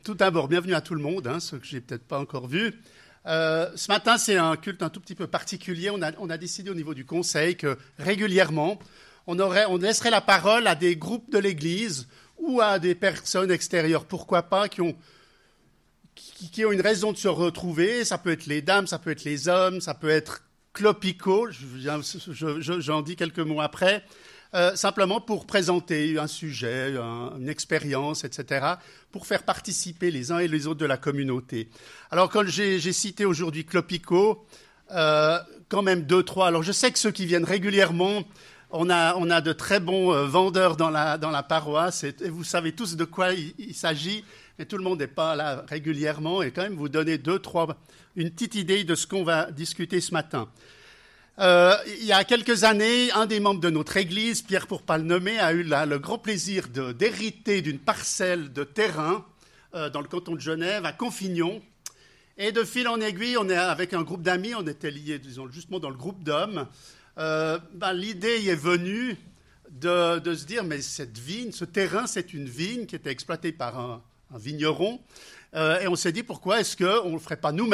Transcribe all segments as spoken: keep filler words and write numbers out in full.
tout d'abord, bienvenue à tout le monde, hein, ceux que j'ai peut-être pas encore vus. Euh, ce matin, c'est un culte un tout petit peu particulier. On a, on a décidé au niveau du conseil que régulièrement, on, aurait, on laisserait la parole à des groupes de l'Église ou à des personnes extérieures, pourquoi pas, qui ont, qui, qui ont une raison de se retrouver. Ça peut être les dames, ça peut être les hommes, ça peut être Clopico, je, je, je, j'en dis quelques mots après. Euh, simplement pour présenter un sujet, un, une expérience, et cetera, pour faire participer les uns et les autres de la communauté. Alors, quand j'ai, j'ai cité aujourd'hui Clopico, euh, quand même deux, trois. Alors, je sais que ceux qui viennent régulièrement, on a, on a de très bons euh, vendeurs dans la, dans la paroisse, et, et vous savez tous de quoi il, il s'agit, mais tout le monde n'est pas là régulièrement, et quand même vous donner deux, trois, une petite idée de ce qu'on va discuter ce matin. Euh, il y a quelques années, un des membres de notre Église, Pierre pour pas le nommer, a eu là, le grand plaisir de, d'hériter d'une parcelle de terrain euh, dans le canton de Genève, à Confignon. Et de fil en aiguille, on est avec un groupe d'amis, on était liés, disons, justement dans le groupe d'hommes. Euh, ben, l'idée y est venue de, de se dire, mais cette vigne, ce terrain, c'est une vigne qui était exploitée par un, un vigneron. Euh, et on s'est dit, pourquoi est-ce qu'on ne le ferait pas nous-mêmes ?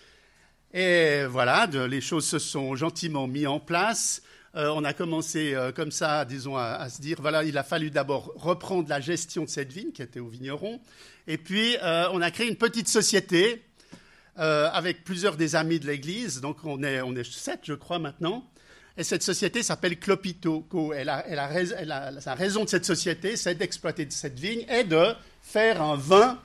Et voilà, de, les choses se sont gentiment mises en place. Euh, on a commencé euh, comme ça, disons, à, à se dire, voilà, il a fallu d'abord reprendre la gestion de cette vigne qui était au vigneron. Et puis, euh, on a créé une petite société euh, avec plusieurs des amis de l'Église. Donc, on est, on est sept, je crois, maintenant. Et cette société s'appelle Clopico. Et la, et la, et la, la raison de cette société, c'est d'exploiter cette vigne et de faire un vin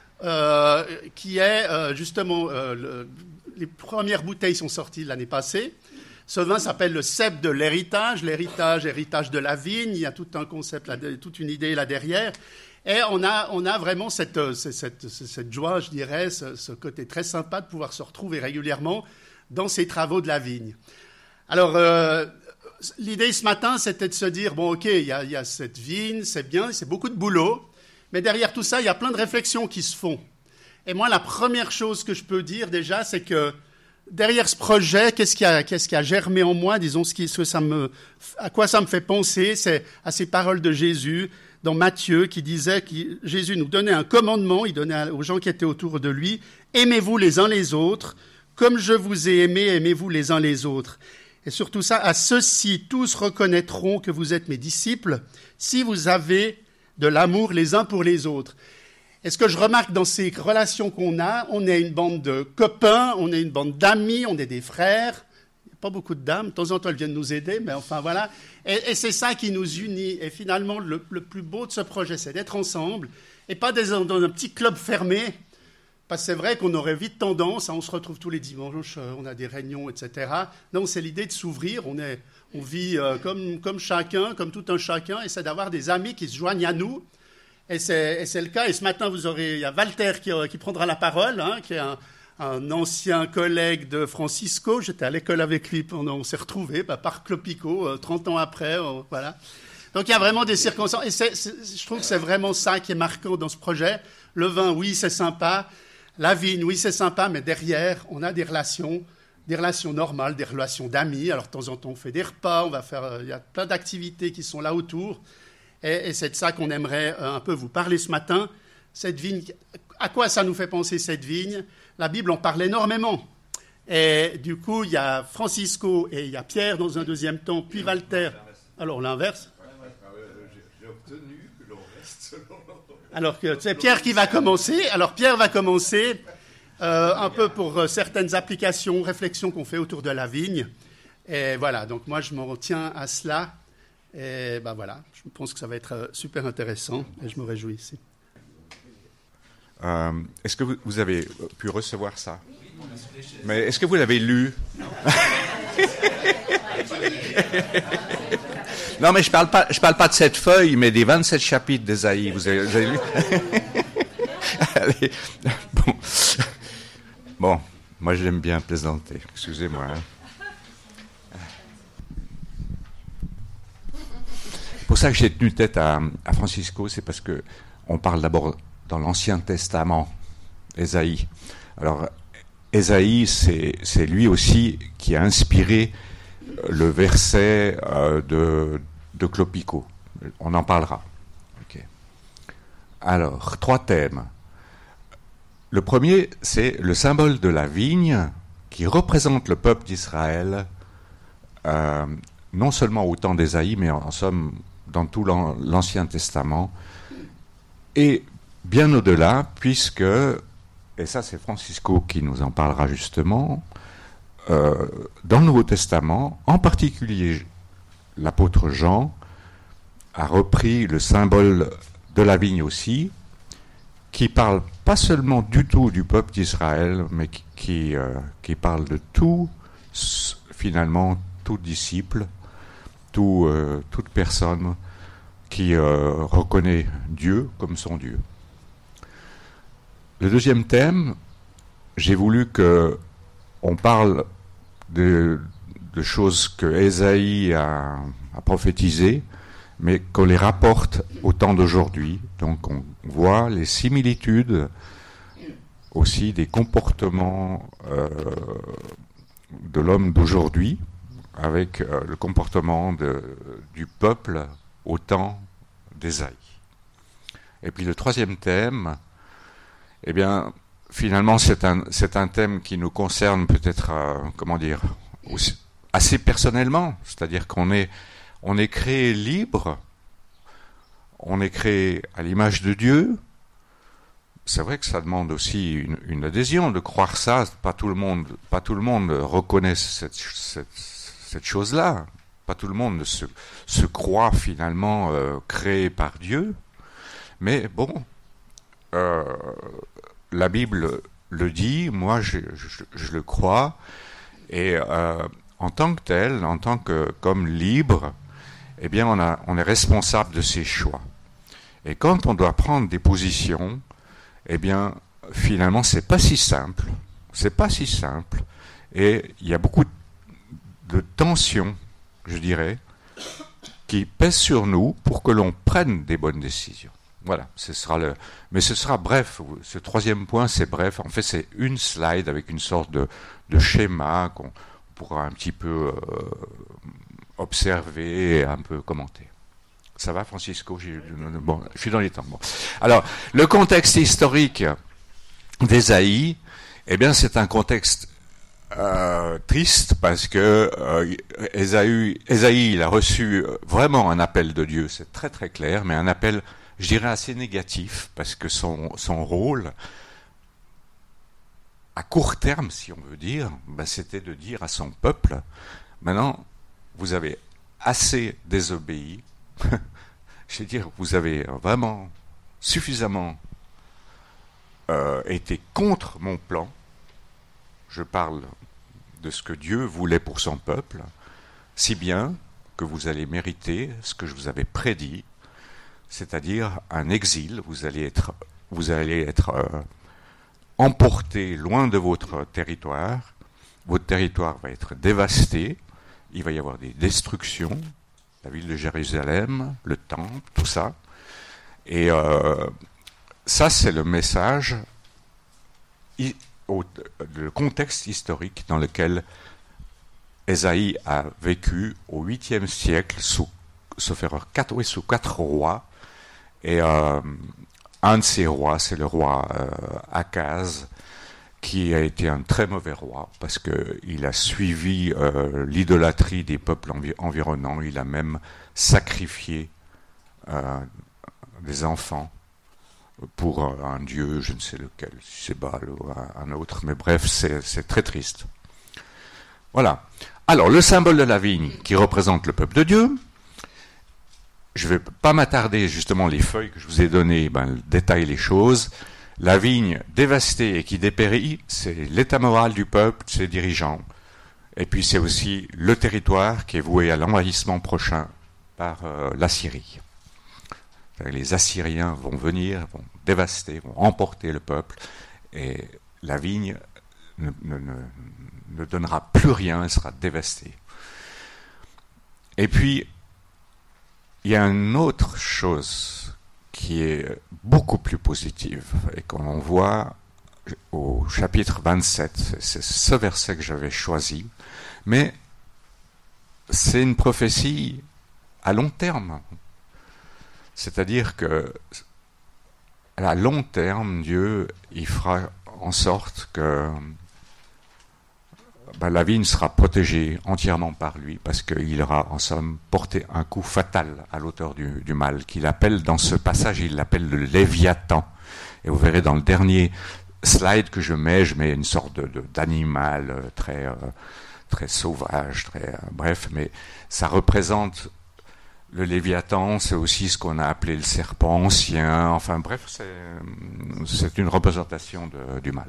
euh, qui est euh, justement... Euh, le, les premières bouteilles sont sorties l'année passée. Ce vin s'appelle le cep de l'héritage. L'héritage, héritage de la vigne. Il y a tout un concept, là, toute une idée là derrière. Et on a, on a vraiment cette, cette, cette, cette joie, je dirais, ce, ce côté très sympa de pouvoir se retrouver régulièrement dans ces travaux de la vigne. Alors, euh, l'idée ce matin, c'était de se dire, bon, OK, il y a, il y a cette vigne, c'est bien, c'est beaucoup de boulot. Mais derrière tout ça, il y a plein de réflexions qui se font. Et moi, la première chose que je peux dire déjà, c'est que derrière ce projet, qu'est-ce qui a, qu'est-ce qui a germé en moi, disons, ce qui, ce que ça me, à quoi ça me fait penser, c'est à ces paroles de Jésus dans Matthieu qui disait que Jésus nous donnait un commandement, il donnait aux gens qui étaient autour de lui, « Aimez-vous les uns les autres, comme je vous ai aimés, aimez-vous les uns les autres. » Et surtout ça, « À ceux-ci, tous reconnaîtront que vous êtes mes disciples, si vous avez de l'amour les uns pour les autres. » Et ce que je remarque dans ces relations qu'on a, on est une bande de copains, on est une bande d'amis, on est des frères. Il n'y a pas beaucoup de dames, de temps en temps elles viennent nous aider, mais enfin voilà. Et, et c'est ça qui nous unit. Et finalement, le, le plus beau de ce projet, c'est d'être ensemble et pas dans, dans un petit club fermé. Parce que c'est vrai qu'on aurait vite tendance, hein, on se retrouve tous les dimanches, on a des réunions, et cetera. Non, c'est l'idée de s'ouvrir, on, est, on vit euh, comme, comme chacun, comme tout un chacun, et c'est d'avoir des amis qui se joignent à nous. Et c'est, et c'est le cas. Et ce matin, vous aurez, il y a Walter qui, qui prendra la parole, hein, qui est un, un ancien collègue de Francisco. J'étais à l'école avec lui, pendant, on s'est retrouvés bah, par Clopico, euh, trente ans après. Euh, voilà. Donc il y a vraiment des circonstances. Et c'est, c'est, je trouve que c'est vraiment ça qui est marquant dans ce projet. Le vin, oui, c'est sympa. La vigne, oui, c'est sympa. Mais derrière, on a des relations, des relations normales, des relations d'amis. Alors de temps en temps, on fait des repas, on va faire, euh, il y a plein d'activités qui sont là autour. Et, et c'est de ça qu'on aimerait euh, un peu vous parler ce matin. Cette vigne, à quoi ça nous fait penser cette vigne ? La Bible en parle énormément. Et du coup, il y a Francisco et il y a Pierre dans un deuxième temps, puis Walter. Alors l'inverse. J'ai obtenu que l'on reste selon l'ordre. Alors que c'est Pierre qui va commencer. Alors Pierre va commencer euh, un peu pour euh, certaines applications, réflexions qu'on fait autour de la vigne. Et voilà, donc moi je m'en tiens à cela. Et ben voilà, je pense que ça va être super intéressant et je me réjouis ici. Euh, est-ce que vous, vous avez pu recevoir ça ? Mais est-ce que vous l'avez lu ? Non, mais je parle pas, je parle pas de cette feuille, mais des vingt-sept chapitres d'Ésaïe. Vous avez, vous avez lu ? Allez, bon. Bon, moi j'aime bien plaisanter. Excusez-moi. Hein. C'est pour ça que j'ai tenu tête à, à Francisco, c'est parce que on parle d'abord dans l'Ancien Testament, Ésaïe. Alors, Ésaïe, c'est, c'est lui aussi qui a inspiré le verset euh, de, de Clopico. On en parlera. Okay. Alors, trois thèmes. Le premier, c'est le symbole de la vigne qui représente le peuple d'Israël, euh, non seulement au temps d'Ésaïe, mais en, en somme dans tout l'an, l'Ancien Testament, et bien au-delà, puisque, et ça c'est Francisco qui nous en parlera justement, euh, dans le Nouveau Testament, en particulier l'apôtre Jean a repris le symbole de la vigne aussi, qui parle pas seulement du tout du peuple d'Israël, mais qui, qui, euh, qui parle de tout, finalement, tout disciple, tout, euh, toute personne qui euh, reconnaît Dieu comme son Dieu. Le deuxième thème, j'ai voulu qu'on parle de, de choses que Ésaïe a, a prophétisées, mais qu'on les rapporte au temps d'aujourd'hui. Donc on voit les similitudes aussi des comportements euh, de l'homme d'aujourd'hui avec euh, le comportement de, du peuple au temps d'Ésaïe. Et puis le troisième thème, eh bien, finalement, c'est un, c'est un thème qui nous concerne peut-être, euh, comment dire, aussi, assez personnellement, c'est-à-dire qu'on est On est créé libre, on est créé à l'image de Dieu. C'est vrai que ça demande aussi une, une adhésion de croire ça. Pas tout le monde, pas tout le monde reconnaît cette, cette, cette chose-là. Pas tout le monde se, se croit finalement euh, créé par Dieu. Mais bon, euh, la Bible le dit, moi je, je, je le crois. Et euh, en tant que tel, en tant que comme libre, eh bien, on, a, on est responsable de ses choix. Et quand on doit prendre des positions, eh bien, finalement, c'est pas si simple. C'est pas si simple. Et il y a beaucoup de tensions, je dirais, qui pèsent sur nous pour que l'on prenne des bonnes décisions. Voilà, ce sera le. Mais ce sera bref. Ce troisième point, c'est bref. En fait, c'est une slide avec une sorte de, de schéma qu'on pourra un petit peu. Euh, observer et un peu commenter. Ça va, Francisco? J'ai, bon, je suis dans les temps. Bon. Alors, le contexte historique d'Ésaïe, eh bien, c'est un contexte euh, triste parce que euh, Ésaïe, Ésaïe, il a reçu vraiment un appel de Dieu, c'est très très clair, mais un appel, je dirais, assez négatif parce que son, son rôle, à court terme, si on veut dire, ben, c'était de dire à son peuple, maintenant, vous avez assez désobéi, je veux dire, vous avez vraiment suffisamment euh, été contre mon plan, je parle de ce que Dieu voulait pour son peuple, si bien que vous allez mériter ce que je vous avais prédit, c'est-à-dire un exil, vous allez être, vous allez être euh, emporté loin de votre territoire, votre territoire va être dévasté, il va y avoir des destructions, la ville de Jérusalem, le temple, tout ça. Et euh, ça, c'est le message, i, au, le contexte historique dans lequel Ésaïe a vécu au huitième siècle, sous, sauf erreur, quatre, oui, sous quatre rois. Et euh, un de ces rois, c'est le roi euh, Akaz, qui a été un très mauvais roi, parce qu'il a suivi euh, l'idolâtrie des peuples envi- environnants. Il a même sacrifié euh, des enfants pour euh, un dieu, je ne sais lequel, si c'est Baal ou un autre, mais bref, c'est, c'est très triste. Voilà. Alors, le symbole de la vigne qui représente le peuple de Dieu, je ne vais pas m'attarder, justement, les feuilles que je vous ai données, ben, détaillent les choses. La vigne dévastée et qui dépérit, c'est l'état moral du peuple, ses dirigeants. Et puis c'est aussi le territoire qui est voué à l'envahissement prochain par euh, l'Assyrie. Les Assyriens vont venir, vont dévaster, vont emporter le peuple, et la vigne ne, ne, ne, ne donnera plus rien, elle sera dévastée. Et puis, il y a une autre chose qui est beaucoup plus positive et qu'on voit au chapitre vingt-sept. C'est ce verset que j'avais choisi, mais c'est une prophétie à long terme. C'est-à-dire que à long terme, Dieu il fera en sorte que ben, la vigne sera protégée entièrement par lui, parce qu'il aura en somme porté un coup fatal à l'auteur du, du mal, qu'il appelle dans ce passage, il l'appelle le Léviathan. Et vous verrez dans le dernier slide que je mets, je mets une sorte de, de, d'animal très, euh, très sauvage, très, euh, bref, mais ça représente le Léviathan, c'est aussi ce qu'on a appelé le serpent ancien, enfin bref, c'est, c'est une représentation de, du mal.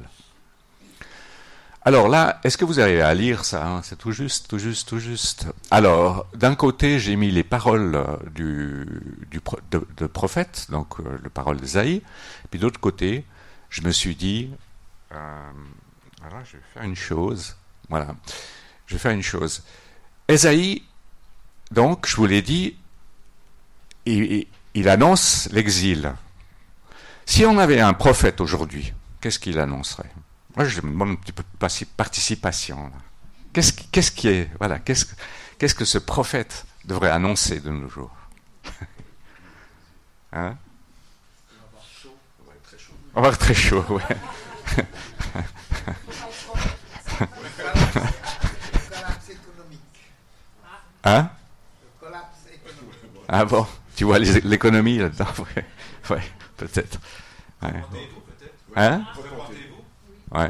Alors là, est-ce que vous arrivez à lire ça, hein? C'est tout juste, tout juste, tout juste. Alors, d'un côté, j'ai mis les paroles du, du de, de prophète, donc euh, les paroles d'Ésaïe, puis d'autre côté, je me suis dit, euh, voilà, je vais faire une chose, voilà, je vais faire une chose. Ésaïe, donc, je vous l'ai dit, il, il annonce l'exil. Si on avait un prophète aujourd'hui, qu'est-ce qu'il annoncerait? Moi, je me demande un petit peu de participation. Là. Qu'est-ce, qu'est-ce qui est, voilà, qu'est-ce, qu'est-ce que ce prophète devrait annoncer de nos jours? Hein? On va avoir très chaud. On va avoir très chaud, ouais. Hein? Ah bon? Tu vois les, l'économie là-dedans? Ouais, ouais, peut-être. Ouais. Hein? Ouais.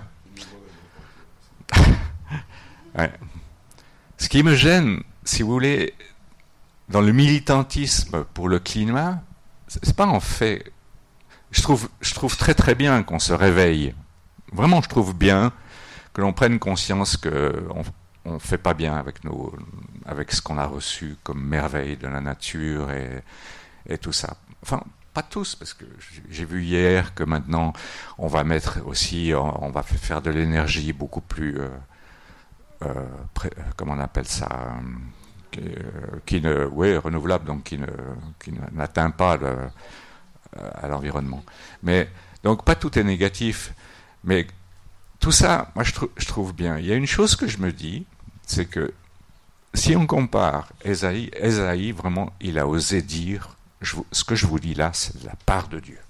Ouais. Ce qui me gêne, si vous voulez, dans le militantisme pour le climat, c'est pas en fait. Je trouve, je trouve très très bien qu'on se réveille. Vraiment, je trouve bien que l'on prenne conscience que on, on fait pas bien avec nos, avec ce qu'on a reçu comme merveille de la nature et, et tout ça. Enfin. Pas tous, parce que j'ai vu hier que maintenant on va mettre aussi, on va faire de l'énergie beaucoup plus, euh, euh, pré, comment on appelle ça, qui, euh, qui ne, oui, renouvelable, donc qui ne, qui n'atteint pas le, euh, à l'environnement. Mais donc pas tout est négatif, mais tout ça, moi je, trou, je trouve bien. Il y a une chose que je me dis, c'est que si on compare Ésaïe, Ésaïe vraiment, il a osé dire. Je, ce que je vous dis là, c'est de la part de Dieu.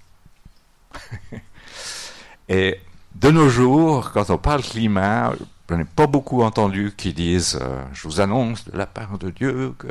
Et de nos jours, quand on parle climat, je n'ai pas beaucoup entendu qui disent euh, « je vous annonce de la part de Dieu que... »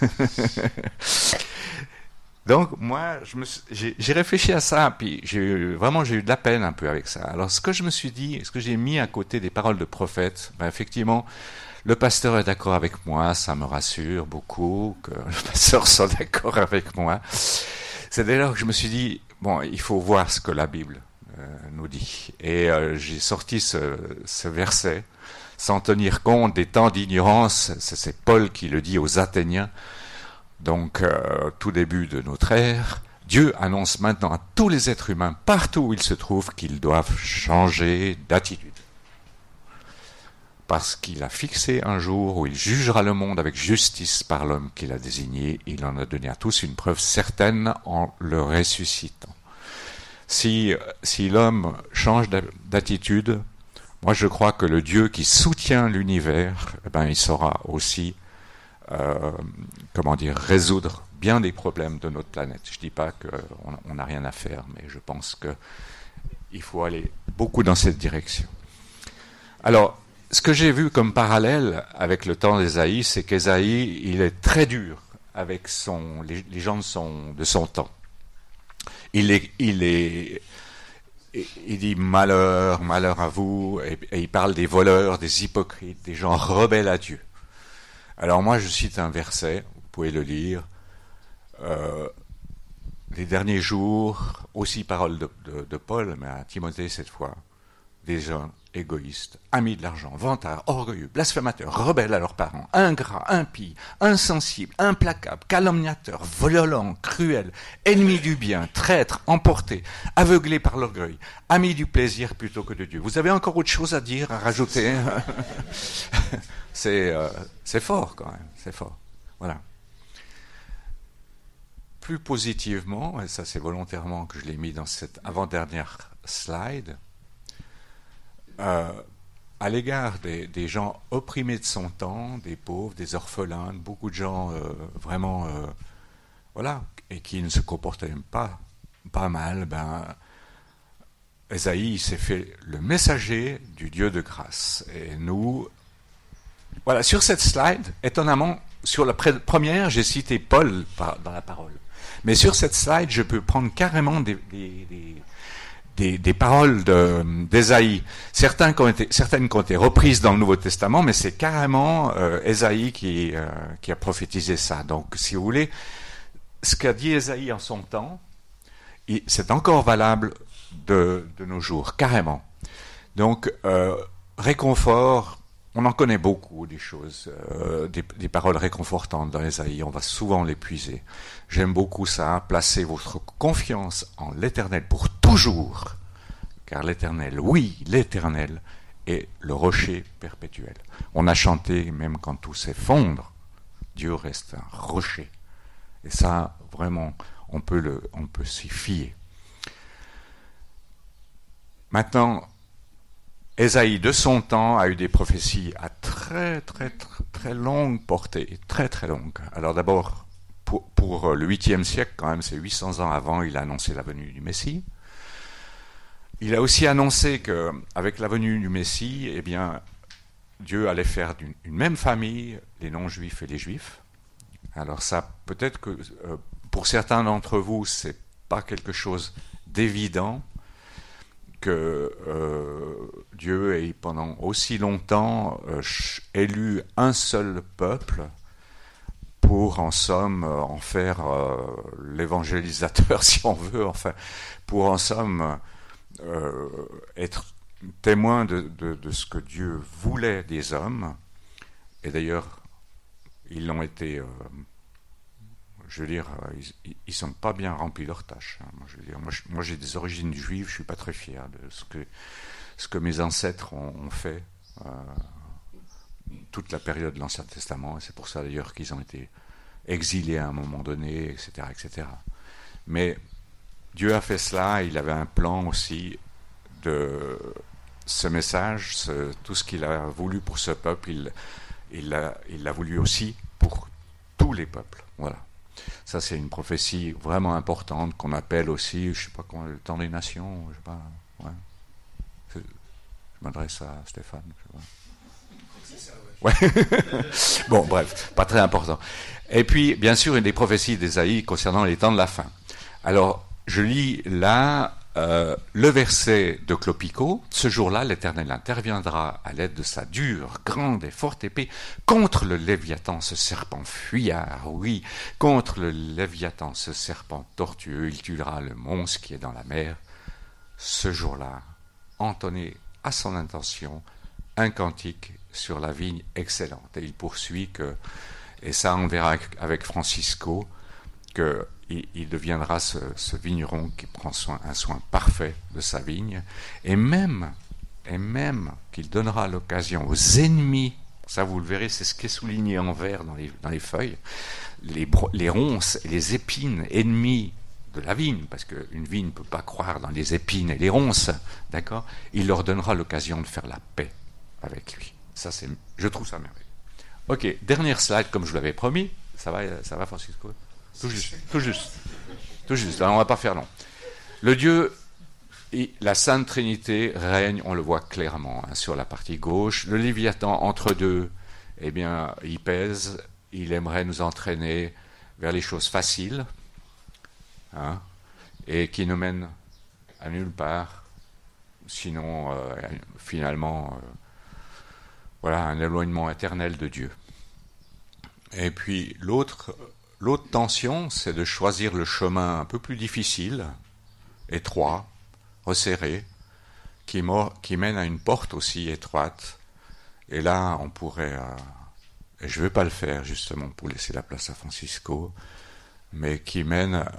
Donc moi, je me suis, j'ai, j'ai réfléchi à ça, puis j'ai eu, vraiment j'ai eu de la peine un peu avec ça. Alors ce que je me suis dit, ce que j'ai mis à côté des paroles de prophète, ben effectivement, le pasteur est d'accord avec moi, ça me rassure beaucoup que le pasteur soit d'accord avec moi. C'est dès lors que je me suis dit, bon, il faut voir ce que la Bible euh, nous dit. Et euh, j'ai sorti ce, ce verset, sans tenir compte des temps d'ignorance, c'est, c'est Paul qui le dit aux Athéniens, donc euh, tout début de notre ère. Dieu annonce maintenant à tous les êtres humains, partout où ils se trouvent, qu'ils doivent changer d'attitude. Parce qu'il a fixé un jour où il jugera le monde avec justice par l'homme qu'il a désigné. Il en a donné à tous une preuve certaine en le ressuscitant. Si, si l'homme change d'attitude, moi je crois que le Dieu qui soutient l'univers, eh ben, il saura aussi euh, comment dire, résoudre bien des problèmes de notre planète. Je ne dis pas qu'on n'a rien à faire, mais je pense qu'il faut aller beaucoup dans cette direction. Alors, ce que j'ai vu comme parallèle avec le temps d'Ésaïe, c'est qu'Ésaïe, il est très dur avec son, les, les gens de son, de son temps. Il est, il est, il dit malheur, malheur à vous, et, et il parle des voleurs, des hypocrites, des gens rebelles à Dieu. Alors moi, je cite un verset, vous pouvez le lire. Euh, les derniers jours, aussi parole de, de, de Paul, mais à Timothée cette fois, des gens égoïstes, amis de l'argent, vantards, orgueilleux, blasphémateurs, rebelles à leurs parents, ingrats, impies, insensibles, implacables, calomniateurs, violents, cruels, ennemis du bien, traîtres, emportés, aveuglés par l'orgueil, amis du plaisir plutôt que de Dieu. Vous avez encore autre chose à dire, à rajouter? c'est, euh, c'est fort quand même, c'est fort. Voilà. Plus positivement, et ça c'est volontairement que je l'ai mis dans cette avant-dernière slide, Euh, à l'égard des, des gens opprimés de son temps, des pauvres, des orphelins, beaucoup de gens euh, vraiment, euh, voilà, et qui ne se comportaient pas, pas mal, ben, Ésaïe s'est fait le messager du Dieu de grâce. Et nous, voilà, sur cette slide, étonnamment, sur la première, j'ai cité Paul dans la parole. Mais sur cette slide, je peux prendre carrément des, des, des, des, des paroles de, d'Ésaïe. Certains qui ont été, certaines qui ont été reprises dans le Nouveau Testament, mais c'est carrément euh, Ésaïe qui, euh, qui a prophétisé ça. Donc, si vous voulez, ce qu'a dit Ésaïe en son temps, c'est encore valable de, de nos jours, carrément. Donc, euh, réconfort, on en connaît beaucoup des choses, euh, des, des paroles réconfortantes dans Ésaïe, on va souvent les puiser. J'aime beaucoup ça, placez votre confiance en l'Éternel pour toujours, car l'Éternel, oui, l'Éternel est le rocher perpétuel. On a chanté, même quand tout s'effondre, Dieu reste un rocher. Et ça, vraiment, on peut, le, on peut s'y fier. Maintenant, Ésaïe de son temps a eu des prophéties à très très très, très longue portée, très très longue. Alors d'abord, pour, pour le huitième siècle, quand même, c'est huit cents ans avant, il a annoncé la venue du Messie. Il a aussi annoncé qu'avec la venue du Messie, eh bien, Dieu allait faire d'une une même famille les non-juifs et les juifs. Alors ça, peut-être que euh, pour certains d'entre vous, c'est pas quelque chose d'évident que euh, Dieu ait pendant aussi longtemps euh, élu un seul peuple pour en somme euh, en faire euh, l'évangélisateur, si on veut, enfin, pour en somme euh, être témoin de, de, de ce que Dieu voulait des hommes. Et d'ailleurs, ils l'ont été, euh, je veux dire, ils ne sont pas bien remplis leur tâche. Hein. Moi, je veux dire, moi, je, moi, j'ai des origines juives, je ne suis pas très fier de ce que, ce que mes ancêtres ont, ont fait euh, toute la période de l'Ancien Testament. Et c'est pour ça d'ailleurs qu'ils ont été exilés à un moment donné, et cetera, et cetera. Mais Dieu a fait cela, il avait un plan aussi de ce message, ce, tout ce qu'il a voulu pour ce peuple, il Il l'a, il l'a voulu aussi pour tous les peuples. Voilà. Ça, c'est une prophétie vraiment importante qu'on appelle aussi, je ne sais pas comment, le temps des nations. Je sais pas. Ouais. Je m'adresse à Stéphane. Je sais pas. Ouais. Bon, bref, pas très important. Et puis, bien sûr, une des prophéties d'Ésaïe concernant les temps de la fin. Alors, je lis là euh, le verset de Clopico. Ce jour-là, l'Éternel interviendra à l'aide de sa dure, grande et forte épée contre le Léviathan, ce serpent fuyard, oui, contre le Léviathan, ce serpent tortueux. Il tuera le monstre qui est dans la mer. Ce jour-là, entonnez à son intention un cantique sur la vigne excellente. Et il poursuit que, et ça on verra avec Francisco, que il, il deviendra ce, ce vigneron qui prend soin, un soin parfait de sa vigne, et même, et même qu'il donnera l'occasion aux ennemis, ça vous le verrez, c'est ce qui est souligné en vert dans les, dans les feuilles, les, les ronces et les épines ennemies de la vigne, parce qu'une vigne ne peut pas croire dans les épines et les ronces, d'accord, il leur donnera l'occasion de faire la paix avec lui. Ça, c'est, je trouve ça merveilleux. Ok, dernière slide, comme je vous l'avais promis. Ça va, ça va, Francisco? Tout juste, tout juste, tout juste. Alors, on ne va pas faire long. Le Dieu, la Sainte Trinité règne, on le voit clairement hein, sur la partie gauche. Le Léviathan entre deux, eh bien, il pèse. Il aimerait nous entraîner vers les choses faciles, hein, et qui nous mènent à nulle part. Sinon, euh, finalement, euh, voilà, un éloignement éternel de Dieu. Et puis l'autre, l'autre tension, c'est de choisir le chemin un peu plus difficile, étroit, resserré, qui, mord, qui mène à une porte aussi étroite. Et là, on pourrait, euh, et je ne vais pas le faire justement pour laisser la place à Francisco, mais qui mène à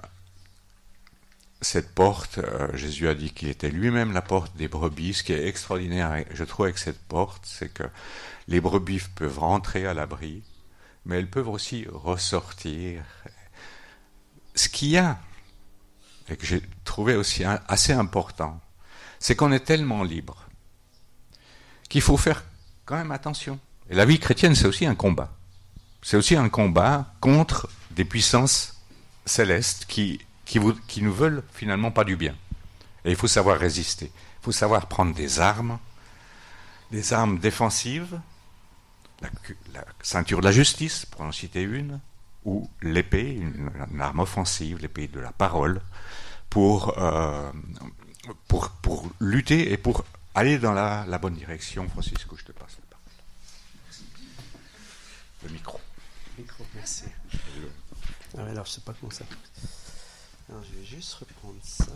cette porte. euh, Jésus a dit qu'il était lui-même la porte des brebis. Ce qui est extraordinaire, je trouve, avec cette porte, c'est que les brebis peuvent rentrer à l'abri, mais elles peuvent aussi ressortir. Ce qu'il y a, et que j'ai trouvé aussi assez important, c'est qu'on est tellement libre qu'il faut faire quand même attention. Et la vie chrétienne, c'est aussi un combat. C'est aussi un combat contre des puissances célestes qui Qui, vous, qui nous veulent finalement pas du bien. Et il faut savoir résister. Il faut savoir prendre des armes, des armes défensives, la, la ceinture de la justice, pour en citer une, ou l'épée, une, une arme offensive, l'épée de la parole, pour, euh, pour, pour lutter et pour aller dans la, la bonne direction. Francisco, je te passe la parole. Le micro. Micro, merci. Ah, alors, je ne sais pas comment ça. Alors, je vais juste reprendre ça.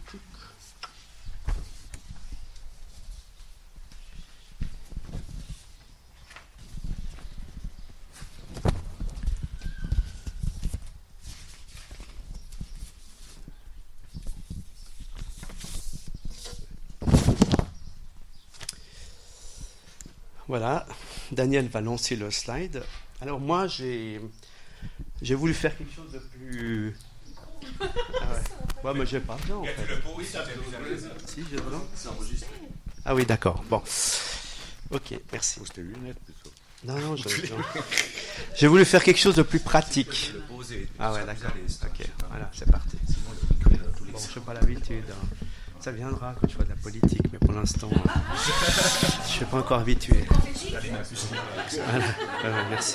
Voilà, Daniel va lancer le slide. Alors moi, j'ai, j'ai voulu faire quelque chose de plus... Ah ouais, ouais mais j'ai pas besoin en fait. Si, j'ai besoin. Ah oui, d'accord, bon. Ok, merci. C'était lunettes plutôt. Non, non, je... j'ai voulu faire quelque chose de plus pratique. Ah ouais, d'accord. Ok, voilà, c'est parti. Bon, je n'ai pas l'habitude. Hein. Ça viendra quand je ferai de la politique, mais pour l'instant, je ne suis pas encore habitué. Voilà. Euh, merci.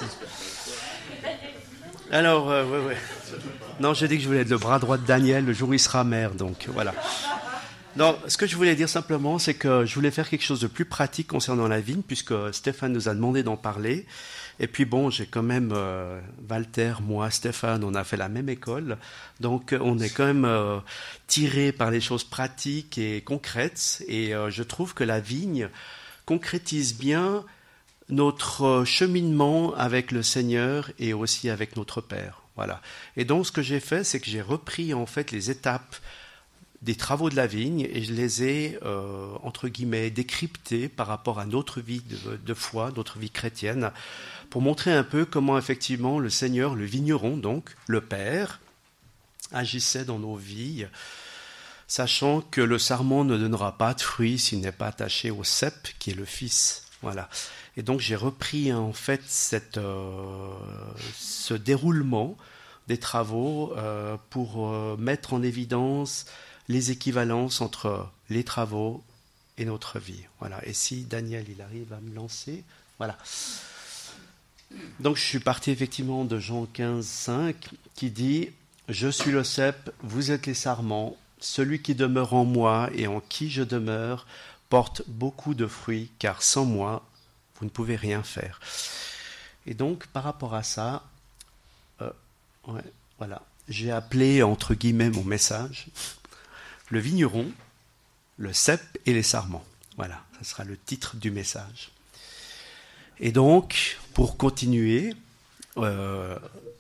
Alors, euh, ouais, ouais. Non, j'ai dit que je voulais être le bras droit de Daniel le jour où il sera maire, donc voilà. Non, ce que je voulais dire simplement, c'est que je voulais faire quelque chose de plus pratique concernant la vigne, puisque Stéphane nous a demandé d'en parler. Et puis bon, j'ai quand même, euh, Walter, moi, Stéphane, on a fait la même école. Donc on est quand même euh, tiré par les choses pratiques et concrètes. Et euh, je trouve que la vigne concrétise bien notre cheminement avec le Seigneur et aussi avec notre Père. Voilà. Et donc ce que j'ai fait, c'est que j'ai repris en fait les étapes des travaux de la vigne et je les ai, euh, entre guillemets, décryptés par rapport à notre vie de, de foi, notre vie chrétienne, pour montrer un peu comment effectivement le Seigneur, le vigneron, donc le Père, agissait dans nos vies, sachant que le sarment ne donnera pas de fruits s'il n'est pas attaché au cep, qui est le Fils. Voilà. Et donc j'ai repris en fait cette, euh, ce déroulement des travaux euh, pour euh, mettre en évidence les équivalences entre les travaux et notre vie. Voilà. Et si Daniel il arrive à me lancer, voilà. Donc je suis parti effectivement de Jean quinze, cinq qui dit « Je suis le cep, vous êtes les sarments, celui qui demeure en moi et en qui je demeure porte beaucoup de fruits, car sans moi, vous ne pouvez rien faire. » Et donc par rapport à ça, euh, ouais, voilà, j'ai appelé entre guillemets mon message le vigneron, le cep et les sarments. Voilà, ça sera le titre du message. Et donc, pour continuer, euh,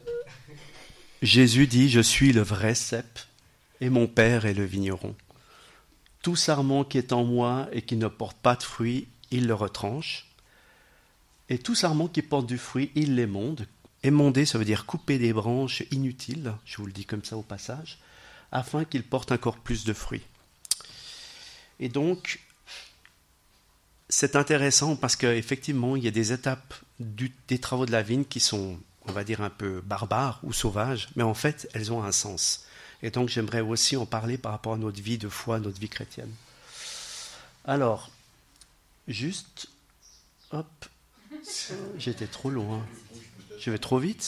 Jésus dit « Je suis le vrai cep et mon Père est le vigneron. Tout sarment qui est en moi et qui ne porte pas de fruit, il le retranche. Et tout sarment qui porte du fruit, il l'émonde. Émonder, ça veut dire couper des branches inutiles, je vous le dis comme ça au passage, afin qu'il porte encore plus de fruits. » Et donc, c'est intéressant parce qu'effectivement, il y a des étapes du, des travaux de la vigne qui sont, on va dire, un peu barbares ou sauvages, mais en fait, elles ont un sens. Et donc, j'aimerais aussi en parler par rapport à notre vie de foi, notre vie chrétienne. Alors, juste, hop, j'étais trop loin. Je vais trop vite ?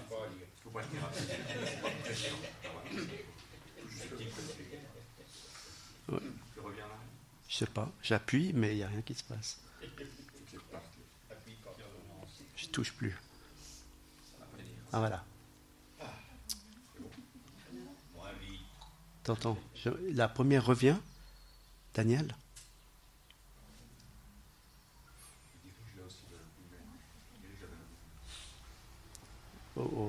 Ouais. Je sais pas, j'appuie, mais il n'y a rien qui se passe. Je touche plus. Ah voilà. T'entends, je, la première revient, Daniel ? Oh oh.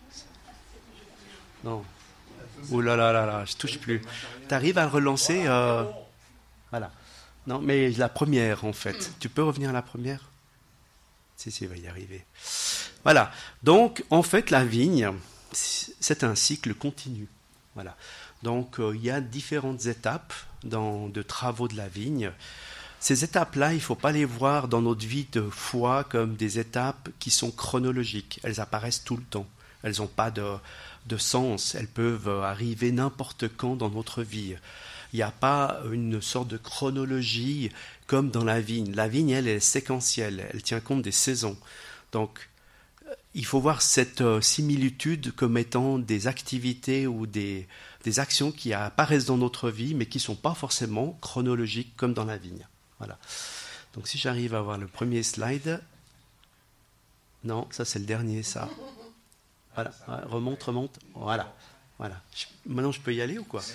Non. Oh là là là là, je touche plus. T'arrives à le relancer euh... Voilà. Non, mais la première, en fait. Tu peux revenir à la première ? Si, si, il va y arriver. Voilà. Donc, en fait, la vigne, c'est un cycle continu. Voilà. Donc, euh, il y a différentes étapes dans, de travaux de la vigne. Ces étapes-là, il ne faut pas les voir dans notre vie de foi comme des étapes qui sont chronologiques. Elles apparaissent tout le temps. Elles n'ont pas de, de sens. Elles peuvent arriver n'importe quand dans notre vie. Il Il n'y a pas une sorte de chronologie comme dans la vigne. La vigne, elle, est séquentielle, elle tient compte des saisons. Donc, il faut voir cette euh, similitude comme étant des activités ou des, des actions qui apparaissent dans notre vie, mais qui ne sont pas forcément chronologiques comme dans la vigne. Voilà. Donc si j'arrive à avoir le premier slide... Non, ça c'est le dernier, ça. Voilà, remonte, remonte. Voilà, voilà. Je, maintenant je peux y aller ou quoi?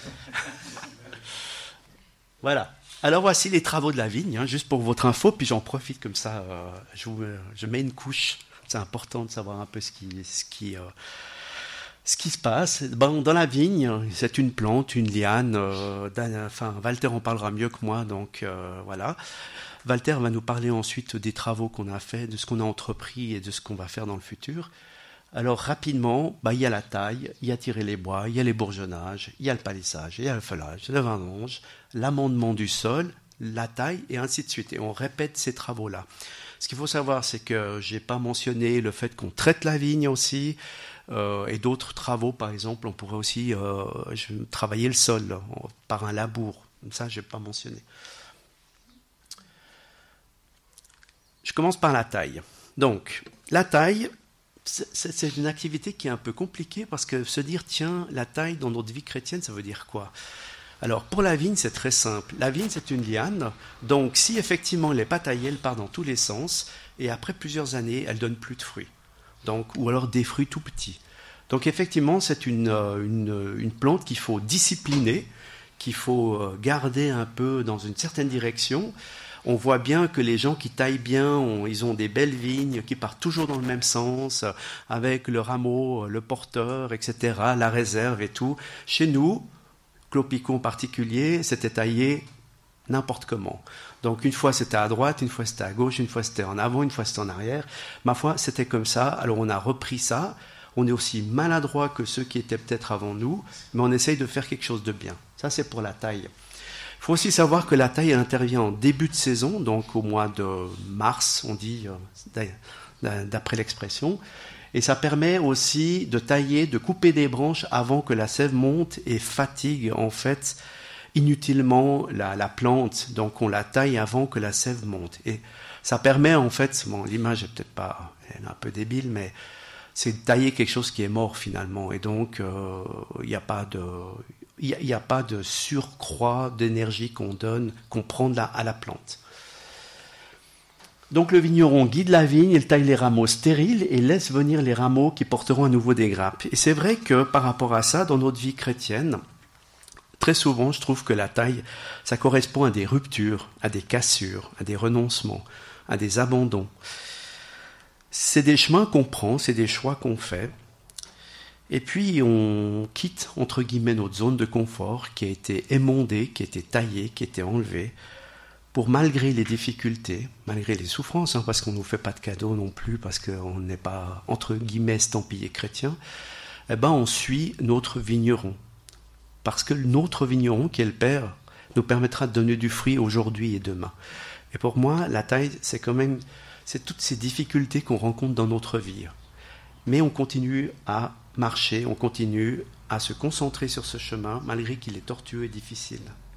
Voilà. Alors voici les travaux de la vigne, hein, juste pour votre info, puis j'en profite comme ça, euh, je, vous, je mets une couche. C'est important de savoir un peu ce qui, ce qui, euh, ce qui se passe. Bon, dans la vigne, c'est une plante, une liane. Euh, enfin, Walter en parlera mieux que moi, donc euh, voilà. Walter va nous parler ensuite des travaux qu'on a faits, de ce qu'on a entrepris et de ce qu'on va faire dans le futur. Alors rapidement, bah, il y a la taille, il y a tirer les bois, il y a les bourgeonnages, il y a le palissage, il y a le feuillage, le vendange, l'amendement du sol, la taille et ainsi de suite. Et on répète ces travaux-là. Ce qu'il faut savoir, c'est que je n'ai pas mentionné le fait qu'on traite la vigne aussi, euh, et d'autres travaux, par exemple, on pourrait aussi euh, je, travailler le sol là, par un labour. Ça, je n'ai pas mentionné. Je commence par la taille. Donc, la taille, c'est, c'est une activité qui est un peu compliquée parce que se dire, tiens, la taille dans notre vie chrétienne, ça veut dire quoi ? Alors, pour la vigne, c'est très simple. La vigne, c'est une liane. Donc, si effectivement elle n'est pas taillée, elle part dans tous les sens. Et après plusieurs années, elle ne donne plus de fruits. Donc, ou alors des fruits tout petits. Donc, effectivement, c'est une, une, une plante qu'il faut discipliner, qu'il faut garder un peu dans une certaine direction. On voit bien que les gens qui taillent bien, ont, ils ont des belles vignes qui partent toujours dans le même sens, avec le rameau, le porteur, et cetera, la réserve et tout. Chez nous, Clos-Picot en particulier, c'était taillé n'importe comment. Donc une fois c'était à droite, une fois c'était à gauche, une fois c'était en avant, une fois c'était en arrière. Ma foi, c'était comme ça. Alors on a repris ça. On est aussi maladroit que ceux qui étaient peut-être avant nous, mais on essaye de faire quelque chose de bien. Ça, c'est pour la taille. Il faut aussi savoir que la taille intervient en début de saison, donc au mois de mars, on dit, d'après l'expression. Et ça permet aussi de tailler, de couper des branches avant que la sève monte et fatigue en fait inutilement la, la plante. Donc on la taille avant que la sève monte. Et ça permet en fait, bon, l'image est peut-être pas, elle est un peu débile, mais c'est de tailler quelque chose qui est mort finalement. Et donc il euh, n'y a pas de, il n'y a, a pas de surcroît d'énergie qu'on donne, qu'on prend la, à la plante. Donc le vigneron guide la vigne, il taille les rameaux stériles et laisse venir les rameaux qui porteront à nouveau des grappes. Et c'est vrai que par rapport à ça, dans notre vie chrétienne, très souvent je trouve que la taille, ça correspond à des ruptures, à des cassures, à des renoncements, à des abandons. C'est des chemins qu'on prend, c'est des choix qu'on fait. Et puis on quitte, entre guillemets, notre zone de confort qui a été émondée, qui a été taillée, qui a été enlevée, pour, malgré les difficultés, malgré les souffrances, hein, parce qu'on ne nous fait pas de cadeaux non plus, parce qu'on n'est pas, entre guillemets, estampillé chrétien, eh ben, on suit notre vigneron. Parce que notre vigneron, qui est le Père, nous permettra de donner du fruit aujourd'hui et demain. Et pour moi, la taille, c'est quand même, c'est toutes ces difficultés qu'on rencontre dans notre vie. Mais on continue à marcher, on continue à se concentrer sur ce chemin, malgré qu'il est tortueux et difficile.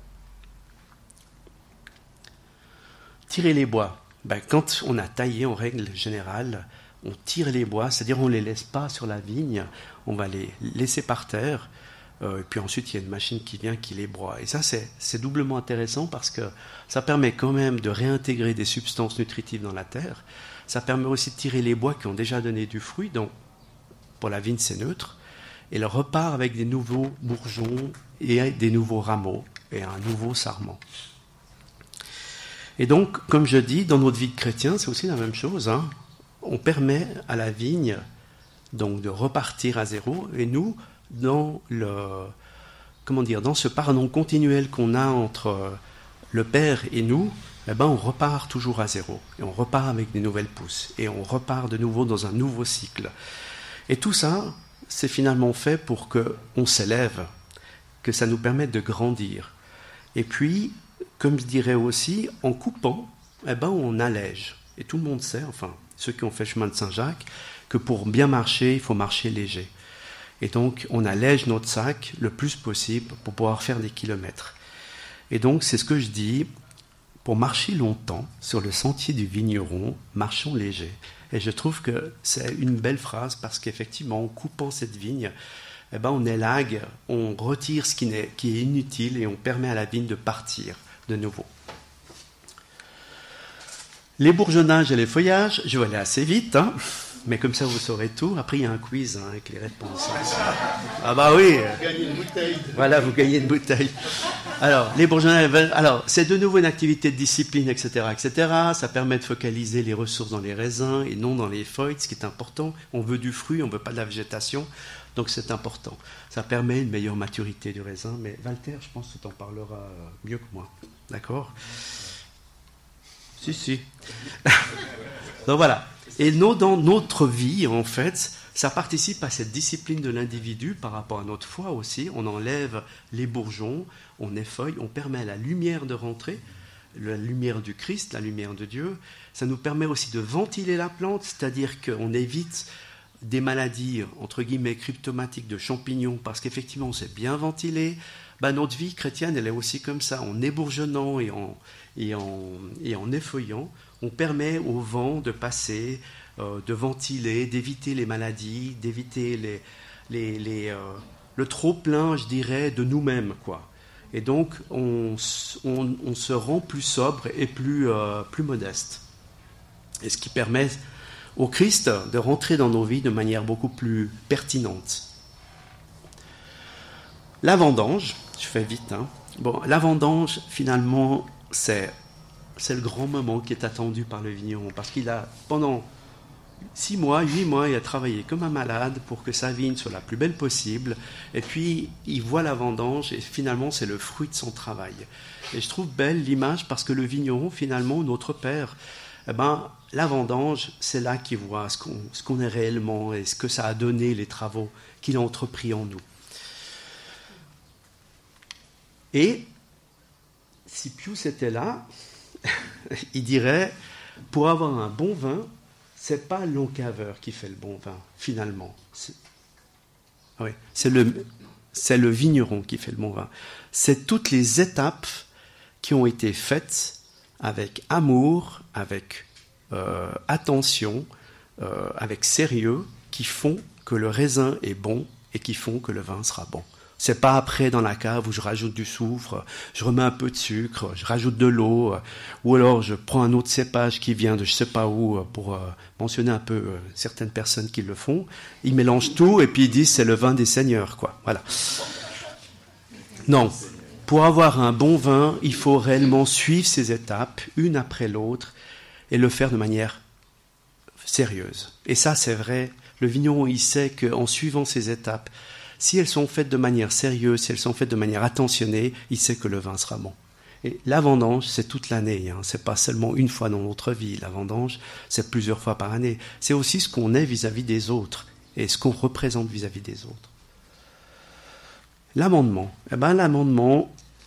Tirer les bois. Ben, quand on a taillé, en règle générale, on tire les bois, c'est-à-dire on ne les laisse pas sur la vigne, on va les laisser par terre, euh, et puis ensuite il y a une machine qui vient qui les broie. Et ça, c'est, c'est doublement intéressant parce que ça permet quand même de réintégrer des substances nutritives dans la terre. Ça permet aussi de tirer les bois qui ont déjà donné du fruit, donc pour la vigne c'est neutre, et elle repart avec des nouveaux bourgeons et des nouveaux rameaux et un nouveau sarment. Et donc, comme je dis, dans notre vie de chrétien, c'est aussi la même chose. Hein. On permet à la vigne donc, de repartir à zéro. Et nous, dans, le, comment dire, dans ce pardon continuel qu'on a entre le Père et nous, eh ben, on repart toujours à zéro. Et on repart avec des nouvelles pousses. Et on repart de nouveau dans un nouveau cycle. Et tout ça, c'est finalement fait pour qu'on s'élève, que ça nous permette de grandir. Et puis, comme je dirais aussi, en coupant, eh ben on allège. Et tout le monde sait, enfin, ceux qui ont fait le chemin de Saint-Jacques, que pour bien marcher, il faut marcher léger. Et donc, on allège notre sac le plus possible pour pouvoir faire des kilomètres. Et donc, c'est ce que je dis, pour marcher longtemps sur le sentier du vigneron, marchons léger. Et je trouve que c'est une belle phrase parce qu'effectivement, en coupant cette vigne, eh ben, on élague, on retire ce qui est, qui est inutile et on permet à la vigne de partir de nouveau. Les bourgeonnages et les feuillages, je vais aller assez vite, hein, mais comme ça vous saurez tout. Après, il y a un quiz hein, avec les réponses. Ah bah oui. Vous gagnez une bouteille. Voilà, vous gagnez une bouteille. Alors, les bourgeonnages, alors, c'est de nouveau une activité de discipline, et cetera, et cetera. Ça permet de focaliser les ressources dans les raisins et non dans les feuilles, ce qui est important. On veut du fruit, on ne veut pas de la végétation, donc c'est important. Ça permet une meilleure maturité du raisin, mais Walter, je pense que tu en parleras mieux que moi. D'accord ? Si, si. Donc voilà. Et nous, dans notre vie, en fait, ça participe à cette discipline de l'individu par rapport à notre foi aussi. On enlève les bourgeons, on effeuille, on permet à la lumière de rentrer, la lumière du Christ, la lumière de Dieu. Ça nous permet aussi de ventiler la plante, c'est-à-dire qu'on évite des maladies, entre guillemets, cryptomatiques de champignons, parce qu'effectivement, on s'est bien ventilé. Ben, notre vie chrétienne, elle est aussi comme ça. En ébourgeonnant et en, et en, et en effeuillant, on permet au vent de passer, euh, de ventiler, d'éviter les maladies, d'éviter les, les, les, euh, le trop-plein, je dirais, de nous-mêmes, quoi. Et donc, on, on, on se rend plus sobre et plus, euh, plus modeste. Et ce qui permet au Christ de rentrer dans nos vies de manière beaucoup plus pertinente. La vendange, je fais vite, hein. Bon, la vendange, finalement, c'est, c'est le grand moment qui est attendu par le vigneron, parce qu'il a, pendant six mois, huit mois, il a travaillé comme un malade pour que sa vigne soit la plus belle possible, et puis il voit la vendange, et finalement, c'est le fruit de son travail. Et je trouve belle l'image, parce que le vigneron, finalement, notre Père, eh ben, la vendange, c'est là qu'il voit ce qu'on, ce qu'on est réellement, et ce que ça a donné, les travaux qu'il a entrepris en nous. Et si Pius était là, il dirait, pour avoir un bon vin, c'est pas l'encaveur qui fait le bon vin, finalement. C'est, oui, c'est le, c'est le vigneron qui fait le bon vin. C'est toutes les étapes qui ont été faites avec amour, avec euh, attention, euh, avec sérieux, qui font que le raisin est bon et qui font que le vin sera bon. C'est pas après dans la cave où je rajoute du soufre, je remets un peu de sucre, je rajoute de l'eau, ou alors je prends un autre cépage qui vient de je sais pas où, pour mentionner un peu certaines personnes qui le font. Ils mélangent tout et puis ils disent c'est le vin des seigneurs, quoi. Voilà. Non. Pour avoir un bon vin, il faut réellement suivre ces étapes, une après l'autre, et le faire de manière sérieuse. Et ça, c'est vrai. Le vigneron, il sait qu'en suivant ces étapes, si elles sont faites de manière sérieuse, si elles sont faites de manière attentionnée, il sait que le vin sera bon. Et la vendange, c'est toute l'année. Hein. C'est pas seulement une fois dans notre vie. La vendange, c'est plusieurs fois par année. C'est aussi ce qu'on est vis-à-vis des autres et ce qu'on représente vis-à-vis des autres. L'amendement. Eh ben, l'amendement,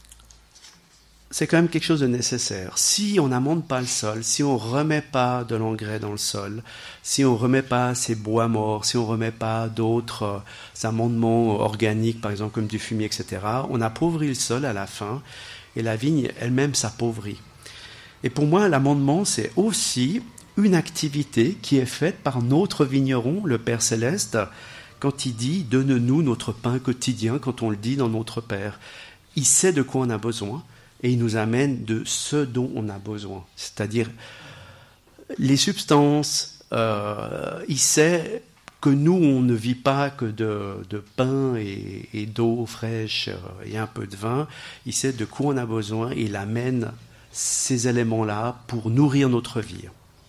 c'est quand même quelque chose de nécessaire. Si on n'amende pas le sol, si on ne remet pas de l'engrais dans le sol, si on ne remet pas ces bois morts, si on ne remet pas d'autres euh, amendements organiques, par exemple comme du fumier, et cetera, on appauvrit le sol à la fin et la vigne elle-même s'appauvrit. Et pour moi, l'amendement, c'est aussi une activité qui est faite par notre vigneron, le Père Céleste, quand il dit « Donne-nous notre pain quotidien », quand on le dit dans notre Père. Il sait de quoi on a besoin. Et il nous amène de ce dont on a besoin. C'est-à-dire, les substances, euh, il sait que nous, on ne vit pas que de, de pain et, et d'eau fraîche et un peu de vin. Il sait de quoi on a besoin et il amène ces éléments-là pour nourrir notre vie.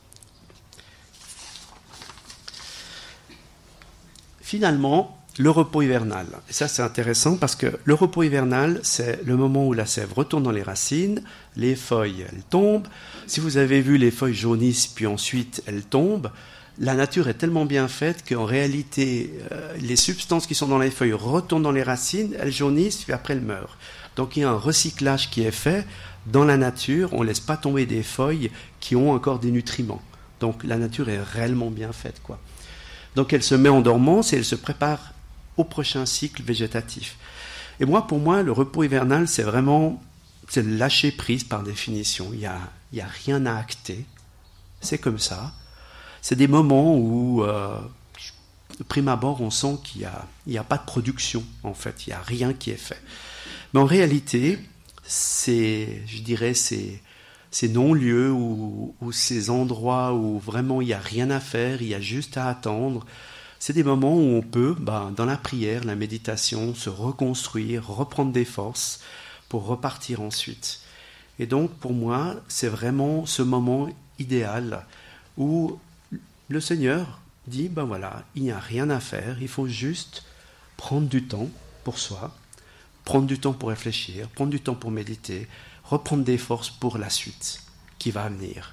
Finalement, le repos hivernal. Et ça, c'est intéressant parce que le repos hivernal, c'est le moment où la sève retourne dans les racines, les feuilles, elles tombent. Si vous avez vu, les feuilles jaunissent, puis ensuite, elles tombent. La nature est tellement bien faite qu'en réalité, euh, les substances qui sont dans les feuilles retournent dans les racines, elles jaunissent, puis après, elles meurent. Donc, il y a un recyclage qui est fait. Dans la nature, on ne laisse pas tomber des feuilles qui ont encore des nutriments. Donc, la nature est réellement bien faite, quoi. Donc, elle se met en dormance et elle se prépare au prochain cycle végétatif. Et moi, pour moi, le repos hivernal, c'est vraiment c'est le lâcher prise par définition. Il n'y a, il y a rien à acter. C'est comme ça. C'est des moments où, euh, de prime abord, on sent qu'il n'y a, il y a pas de production, en fait. Il n'y a rien qui est fait. Mais en réalité, c'est, je dirais, c'est, ces non-lieux ou, ou ces endroits où vraiment il n'y a rien à faire, il y a juste à attendre, c'est des moments où on peut, ben, dans la prière, la méditation, se reconstruire, reprendre des forces pour repartir ensuite. Et donc, pour moi, c'est vraiment ce moment idéal où le Seigneur dit, ben voilà, il n'y a rien à faire, il faut juste prendre du temps pour soi, prendre du temps pour réfléchir, prendre du temps pour méditer, reprendre des forces pour la suite qui va venir.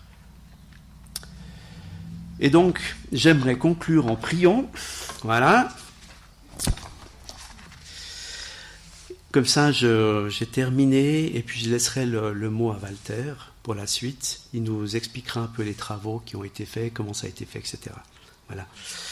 Et donc, j'aimerais conclure en priant. Voilà. Comme ça, je, j'ai terminé, et puis je laisserai le, le mot à Walter pour la suite. Il nous expliquera un peu les travaux qui ont été faits, comment ça a été fait, et cetera. Voilà.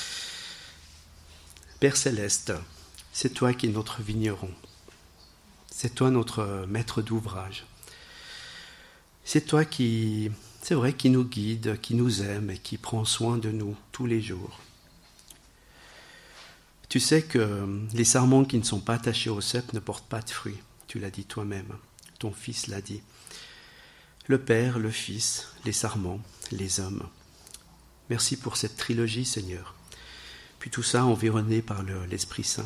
Père Céleste, c'est toi qui es notre vigneron. C'est toi notre maître d'ouvrage. C'est toi qui, c'est vrai, qui nous guide, qui nous aime et qui prend soin de nous tous les jours. Tu sais que les sarments qui ne sont pas attachés au cep ne portent pas de fruits. Tu l'as dit toi-même. Ton Fils l'a dit. Le Père, le Fils, les sarments, les hommes. Merci pour cette trilogie, Seigneur. Puis tout ça environné par le, l'Esprit Saint,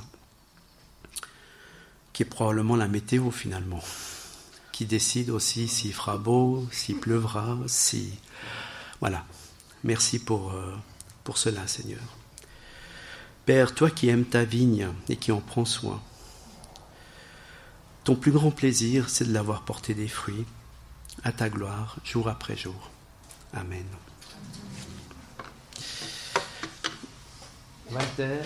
qui est probablement la météo finalement, qui décide aussi s'il fera beau, s'il pleuvra, si... Voilà. Merci pour, euh, pour cela, Seigneur. Père, toi qui aimes ta vigne et qui en prends soin, ton plus grand plaisir, c'est de l'avoir porté des fruits à ta gloire, jour après jour. Amen. Walter,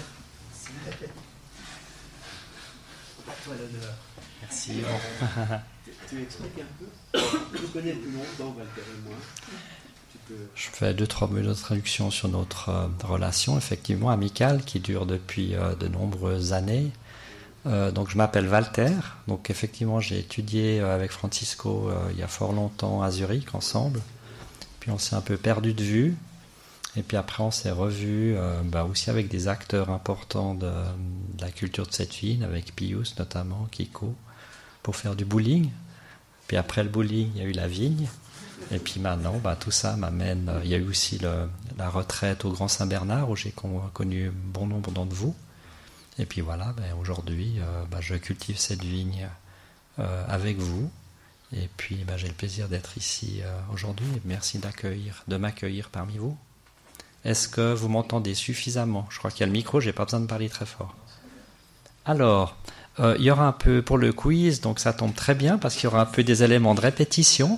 à toi l'honneur. Merci. Tu, tu expliques un peu. Je connais plus longtemps Walter et moi. Tu peux... Je fais deux, trois minutes de traduction sur notre euh, relation, effectivement, amicale, qui dure depuis euh, de nombreuses années. Euh, donc, je m'appelle Walter. Donc, effectivement, j'ai étudié euh, avec Francisco euh, il y a fort longtemps à Zurich, ensemble. Puis, on s'est un peu perdu de vue. Et puis après, on s'est revus euh, bah, aussi avec des acteurs importants de, de la culture de cette ville, avec Pius notamment, Kiko, pour faire du bowling. Puis après le bowling, il y a eu la vigne. Et puis maintenant, bah, tout ça m'amène... Euh, il y a eu aussi le, la retraite au Grand Saint-Bernard, où j'ai con, connu bon nombre d'entre vous. Et puis voilà, bah, aujourd'hui, euh, bah, je cultive cette vigne euh, avec vous. Et puis bah, j'ai le plaisir d'être ici euh, aujourd'hui. Et merci d'accueillir, de m'accueillir parmi vous. Est-ce que vous m'entendez suffisamment ? Je crois qu'il y a le micro, je n'ai pas besoin de parler très fort. Alors, euh, il y aura un peu pour le quiz, donc ça tombe très bien parce qu'il y aura un peu des éléments de répétition.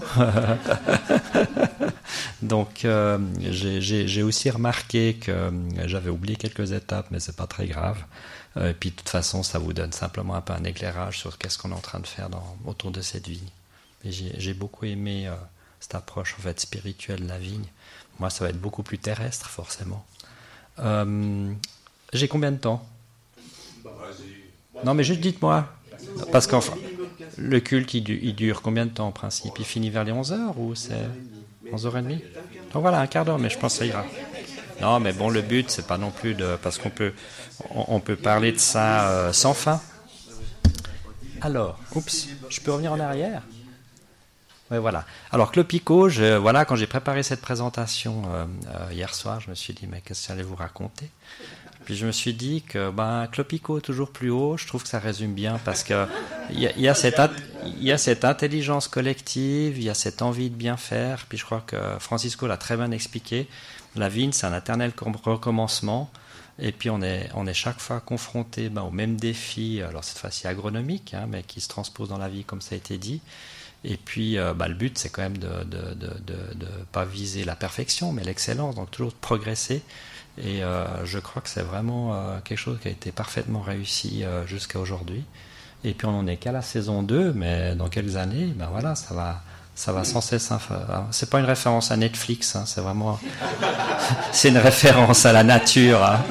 donc, euh, j'ai, j'ai, j'ai aussi remarqué que euh, j'avais oublié quelques étapes, mais ce n'est pas très grave. Euh, et puis, de toute façon, ça vous donne simplement un peu un éclairage sur qu'est-ce qu'on est en train de faire dans, autour de cette vigne. Et j'ai, j'ai beaucoup aimé euh, cette approche en fait, spirituelle de la vigne. Moi, ça va être beaucoup plus terrestre, forcément. Euh, j'ai combien de temps ? Non, mais juste dites-moi. Parce qu'enfin, le culte, il, il dure combien de temps en principe ? Il finit vers les onze heures ou c'est onze heures trente ? Donc voilà, un quart d'heure, mais je pense que ça ira. Non, mais bon, le but, c'est pas non plus de... Parce qu'on peut, on, on peut parler de ça euh, sans fin. Alors, oups, je peux revenir en arrière ? Ouais, voilà. Alors, Clopico, je, voilà, quand j'ai préparé cette présentation euh, euh, hier soir, je me suis dit, mais qu'est-ce que j'allais vous raconter ? Puis je me suis dit que ben, Clopico toujours plus haut, je trouve que ça résume bien parce qu'il y, y, y a cette intelligence collective, il y a cette envie de bien faire. Puis je crois que Francisco l'a très bien expliqué. La vigne, c'est un éternel recommencement. Et puis on est, on est chaque fois confronté ben, aux mêmes défis, alors cette fois-ci agronomiques, hein, mais qui se transposent dans la vie comme ça a été dit. Et puis, euh, bah, le but, c'est quand même de ne de, de, de, de pas viser la perfection, mais l'excellence, donc toujours de progresser. Et euh, je crois que c'est vraiment euh, quelque chose qui a été parfaitement réussi euh, jusqu'à aujourd'hui. Et puis, on n'en est qu'à la saison deux, mais dans quelques années, ben voilà, ça va, ça va sans cesse... Hein, c'est pas une référence à Netflix, hein, c'est vraiment... c'est une référence à la nature. Hein.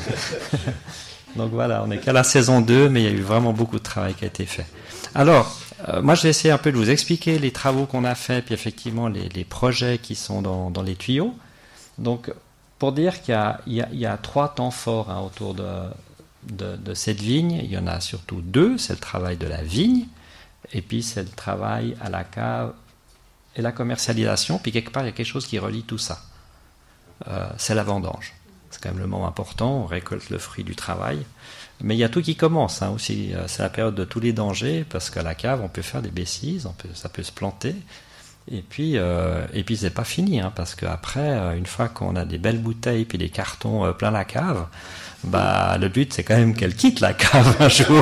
Donc voilà, on n'est qu'à la saison deux, mais il y a eu vraiment beaucoup de travail qui a été fait. Alors, Euh, moi, je vais essayer un peu de vous expliquer les travaux qu'on a faits, puis effectivement les, les projets qui sont dans, dans les tuyaux. Donc, pour dire qu'il y a, il y a, il y a trois temps forts hein, autour de, de, de cette vigne. Il y en a surtout deux. C'est le travail de la vigne, et puis c'est le travail à la cave et la commercialisation. Puis quelque part, il y a quelque chose qui relie tout ça. Euh, c'est la vendange. C'est quand même le moment important. On récolte le fruit du travail. Mais il y a tout qui commence hein, aussi. C'est la période de tous les dangers, parce qu'à la cave, on peut faire des bêtises, on peut, ça peut se planter. Et puis, euh, et puis c'est pas fini, hein, parce qu'après, une fois qu'on a des belles bouteilles puis des cartons euh, plein la cave, bah le but c'est quand même qu'elle quitte la cave un jour,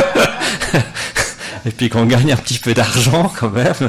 et puis qu'on gagne un petit peu d'argent quand même.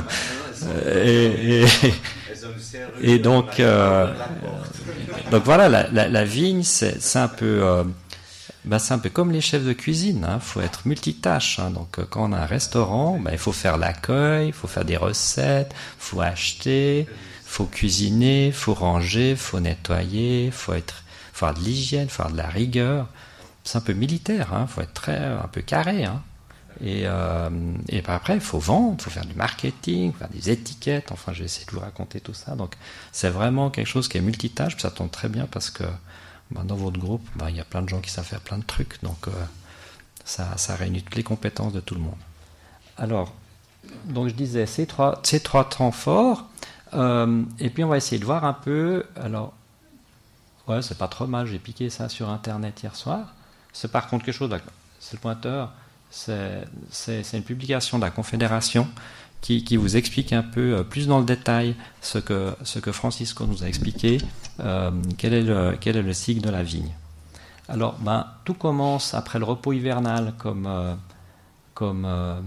Et, et, et donc, euh, donc voilà, la, la, la vigne, c'est, c'est un peu. Euh, Ben, c'est un peu comme les chefs de cuisine, il hein. faut être multitâche. Hein. Donc, quand on a un restaurant, ben, il faut faire l'accueil, il faut faire des recettes, il faut acheter, il faut cuisiner, il faut ranger, il faut nettoyer, il faut être, faut avoir de l'hygiène, il faut avoir de la rigueur. C'est un peu militaire, il hein. faut être très, un peu carré. Hein. Et, euh, et ben après, il faut vendre, il faut faire du marketing, faire des étiquettes. Enfin, je vais essayer de vous raconter tout ça. Donc, c'est vraiment quelque chose qui est multitâche, puis ça tombe très bien parce que Ben, dans votre groupe, ben, il y a plein de gens qui savent faire plein de trucs, donc euh, ça, ça réunit toutes les compétences de tout le monde. Alors, donc je disais, ces trois, ces trois temps forts, euh, et puis on va essayer de voir un peu, alors, ouais, c'est pas trop mal, j'ai piqué ça sur Internet hier soir, c'est par contre quelque chose, c'est le pointeur, c'est, c'est, c'est une publication de la Confédération, Qui, qui vous explique un peu plus dans le détail ce que, ce que Francisco nous a expliqué, euh, quel, est le, quel est le cycle de la vigne. Alors, ben, tout commence après le repos hivernal, comme, euh, comme, euh,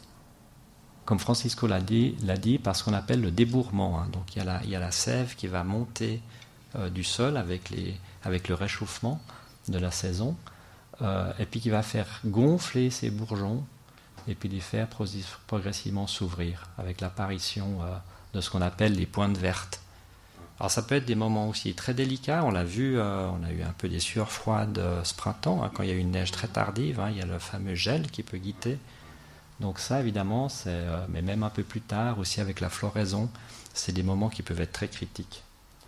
comme Francisco l'a dit, l'a dit, par ce qu'on appelle le débourrement. Hein. Donc, il y a la, il y a la sève qui va monter euh, du sol avec, les, avec le réchauffement de la saison, euh, et puis qui va faire gonfler ces bourgeons, et puis les faire progressivement s'ouvrir avec l'apparition euh, de ce qu'on appelle les pointes vertes. Alors ça peut être des moments aussi très délicats, on l'a vu, euh, on a eu un peu des sueurs froides euh, ce printemps, hein, quand il y a eu une neige très tardive, hein, il y a le fameux gel qui peut guider. Donc ça évidemment, c'est, euh, mais même un peu plus tard, aussi avec la floraison, c'est des moments qui peuvent être très critiques.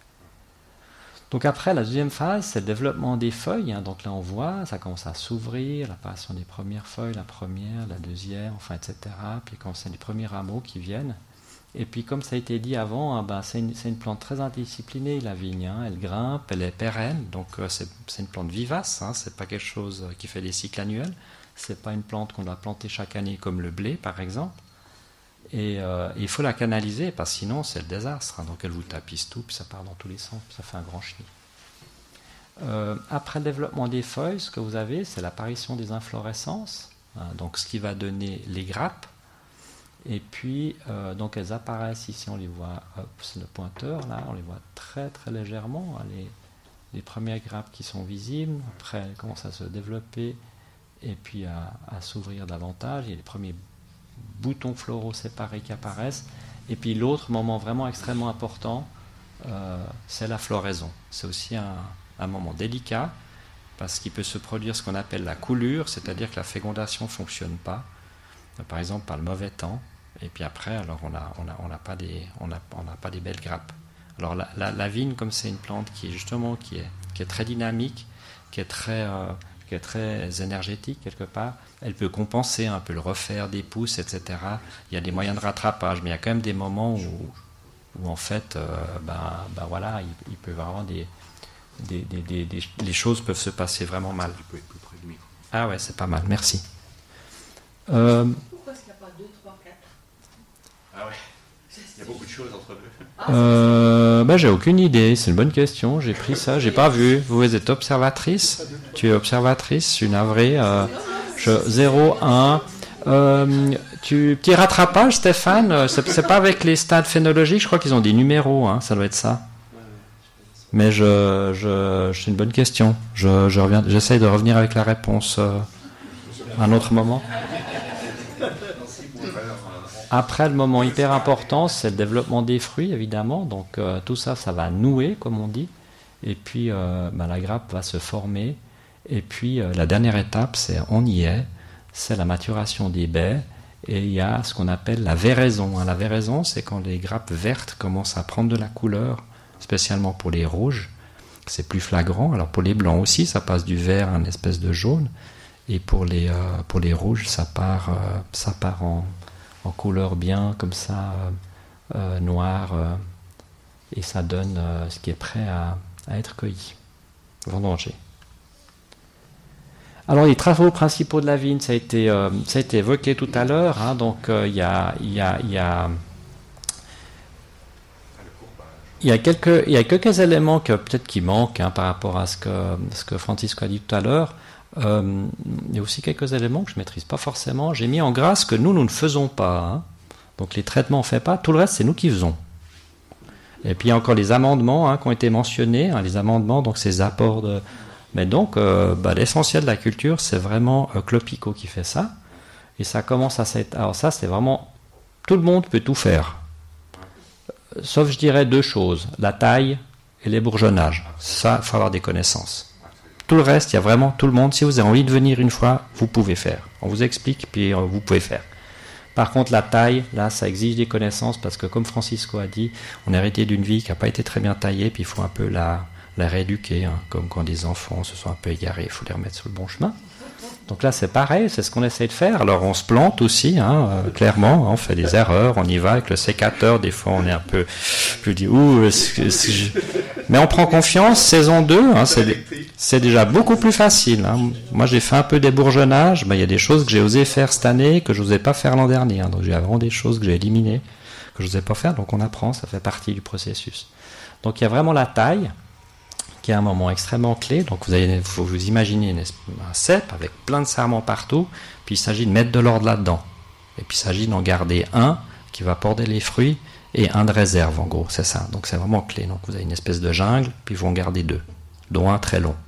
Donc après, la deuxième phase, c'est le développement des feuilles. Hein. Donc là, on voit, ça commence à s'ouvrir, l'apparition des premières feuilles, la première, la deuxième, enfin, et cetera. Puis quand c'est les premiers rameaux qui viennent. Et puis, comme ça a été dit avant, hein, ben, c'est, une, c'est une plante très indisciplinée, la vigne. Hein. Elle grimpe, elle est pérenne. Donc euh, c'est, c'est une plante vivace. Hein. C'est pas quelque chose qui fait des cycles annuels. C'est pas une plante qu'on doit planter chaque année comme le blé, par exemple. Et euh, il faut la canaliser, parce que sinon c'est le désastre. Hein. Donc elle vous tapisse tout, puis ça part dans tous les sens, puis ça fait un grand chenil. Euh, après le développement des feuilles, ce que vous avez, c'est l'apparition des inflorescences, hein, donc ce qui va donner les grappes. Et puis, euh, donc elles apparaissent ici, on les voit, hop, c'est le pointeur, là, on les voit très très légèrement, hein, les, les premières grappes qui sont visibles, après elles commencent à se développer, et puis à, à s'ouvrir davantage, il y a les premiers boutons floraux séparés qui apparaissent. Et puis l'autre moment vraiment extrêmement important, euh, c'est la floraison. C'est aussi un, un moment délicat, parce qu'il peut se produire ce qu'on appelle la coulure, c'est-à-dire que la fécondation ne fonctionne pas, par exemple par le mauvais temps, et puis après, alors on n'a on a, on a pas des, on a, on a pas des belles grappes. Alors la, la, la vigne, comme c'est une plante qui est justement qui est, qui est très dynamique, qui est très... Euh, qui est très énergétique quelque part, elle peut compenser, elle peut le refaire des pousses, et cetera. Il y a des moyens de rattrapage, mais il y a quand même des moments où, où en fait, euh, ben, ben voilà, il, il peut y avoir des, des, des, des, des, les choses peuvent se passer vraiment mal. Tu peux être plus près du micro. Ah ouais, c'est pas mal, merci. Euh, Pourquoi est-ce qu'il n'y a pas deux, trois, quatre? Ah ouais, il y a beaucoup de choses entre deux. Euh, bah, j'ai aucune idée, c'est une bonne question, j'ai pris ça, j'ai pas vu. Vous êtes observatrice? Tu es observatrice, je suis navré. Euh, je, zéro, un. Euh, tu, petit rattrapage, Stéphane, c'est, c'est pas avec les stades phénologiques, je crois qu'ils ont des numéros, hein, ça doit être ça. Mais je, je, c'est une bonne question. Je, je reviens, j'essaye de revenir avec la réponse euh, à un autre moment. Après, le moment hyper important, c'est le développement des fruits, évidemment. Donc, euh, tout ça, ça va nouer, comme on dit. Et puis, euh, ben, la grappe va se former. Et puis, euh, la dernière étape, c'est, on y est, c'est la maturation des baies. Et il y a ce qu'on appelle la véraison. La véraison, c'est quand les grappes vertes commencent à prendre de la couleur, spécialement pour les rouges. C'est plus flagrant. Alors pour les blancs aussi, ça passe du vert à une espèce de jaune. Et pour les, euh, pour les rouges, ça part, euh, ça part en, en couleur bien comme ça, euh, euh, noire. Euh, et ça donne euh, ce qui est prêt à, à être cueilli, vendangé. Alors les travaux principaux de la vigne, ça a été, euh, ça a été évoqué tout à l'heure. Hein, donc il euh, y, a, y, a, y, a, y, a quelques, y a quelques éléments que peut-être qui manquent hein, par rapport à ce que, ce que Francisco a dit tout à l'heure. Euh, il y a aussi quelques éléments que je ne maîtrise pas forcément. J'ai mis en gras ce que nous, nous ne faisons pas. Hein. Donc les traitements, on ne fait pas. Tout le reste, c'est nous qui faisons. Et puis il y a encore les amendements hein, qui ont été mentionnés. Hein, les amendements, donc ces apports de... Mais donc, euh, bah, l'essentiel de la culture, c'est vraiment euh, Clopico qui fait ça. Et ça commence à s'être... Alors ça, c'est vraiment... Tout le monde peut tout faire. Euh, sauf, je dirais, deux choses. La taille et les bourgeonnages. Ça, il faut avoir des connaissances. Tout le reste, il y a vraiment tout le monde. Si vous avez envie de venir une fois, vous pouvez faire. On vous explique, puis euh, vous pouvez faire. Par contre, la taille, là, ça exige des connaissances parce que, comme Francisco a dit, on est hérité d'une vie qui n'a pas été très bien taillée, puis il faut un peu la... la rééduquer, hein, comme quand des enfants se sont un peu égarés, il faut les remettre sur le bon chemin. Donc là, c'est pareil, c'est ce qu'on essaie de faire. Alors, on se plante aussi, hein, euh, clairement, hein, on fait des erreurs, on y va avec le sécateur, des fois, on est un peu, je dis, ouh, est-ce que, est-ce que je... mais on prend confiance, saison deux, hein, c'est, c'est déjà beaucoup plus facile. Hein. Moi, j'ai fait un peu des bourgeonnages, ben, il y a des choses que j'ai osé faire cette année, que je n'osais pas faire l'an dernier, hein, donc j'ai vraiment des choses que j'ai éliminées, que je n'osais pas faire, donc on apprend, ça fait partie du processus. Donc, il y a vraiment la taille, qui est un moment extrêmement clé. Donc vous avez, faut vous imaginer une, un cep avec plein de sarments partout, puis il s'agit de mettre de l'ordre là-dedans. Et puis il s'agit d'en garder un qui va porter les fruits et un de réserve, en gros, c'est ça. Donc c'est vraiment clé. Donc vous avez une espèce de jungle, puis vous en gardez deux, dont un très long.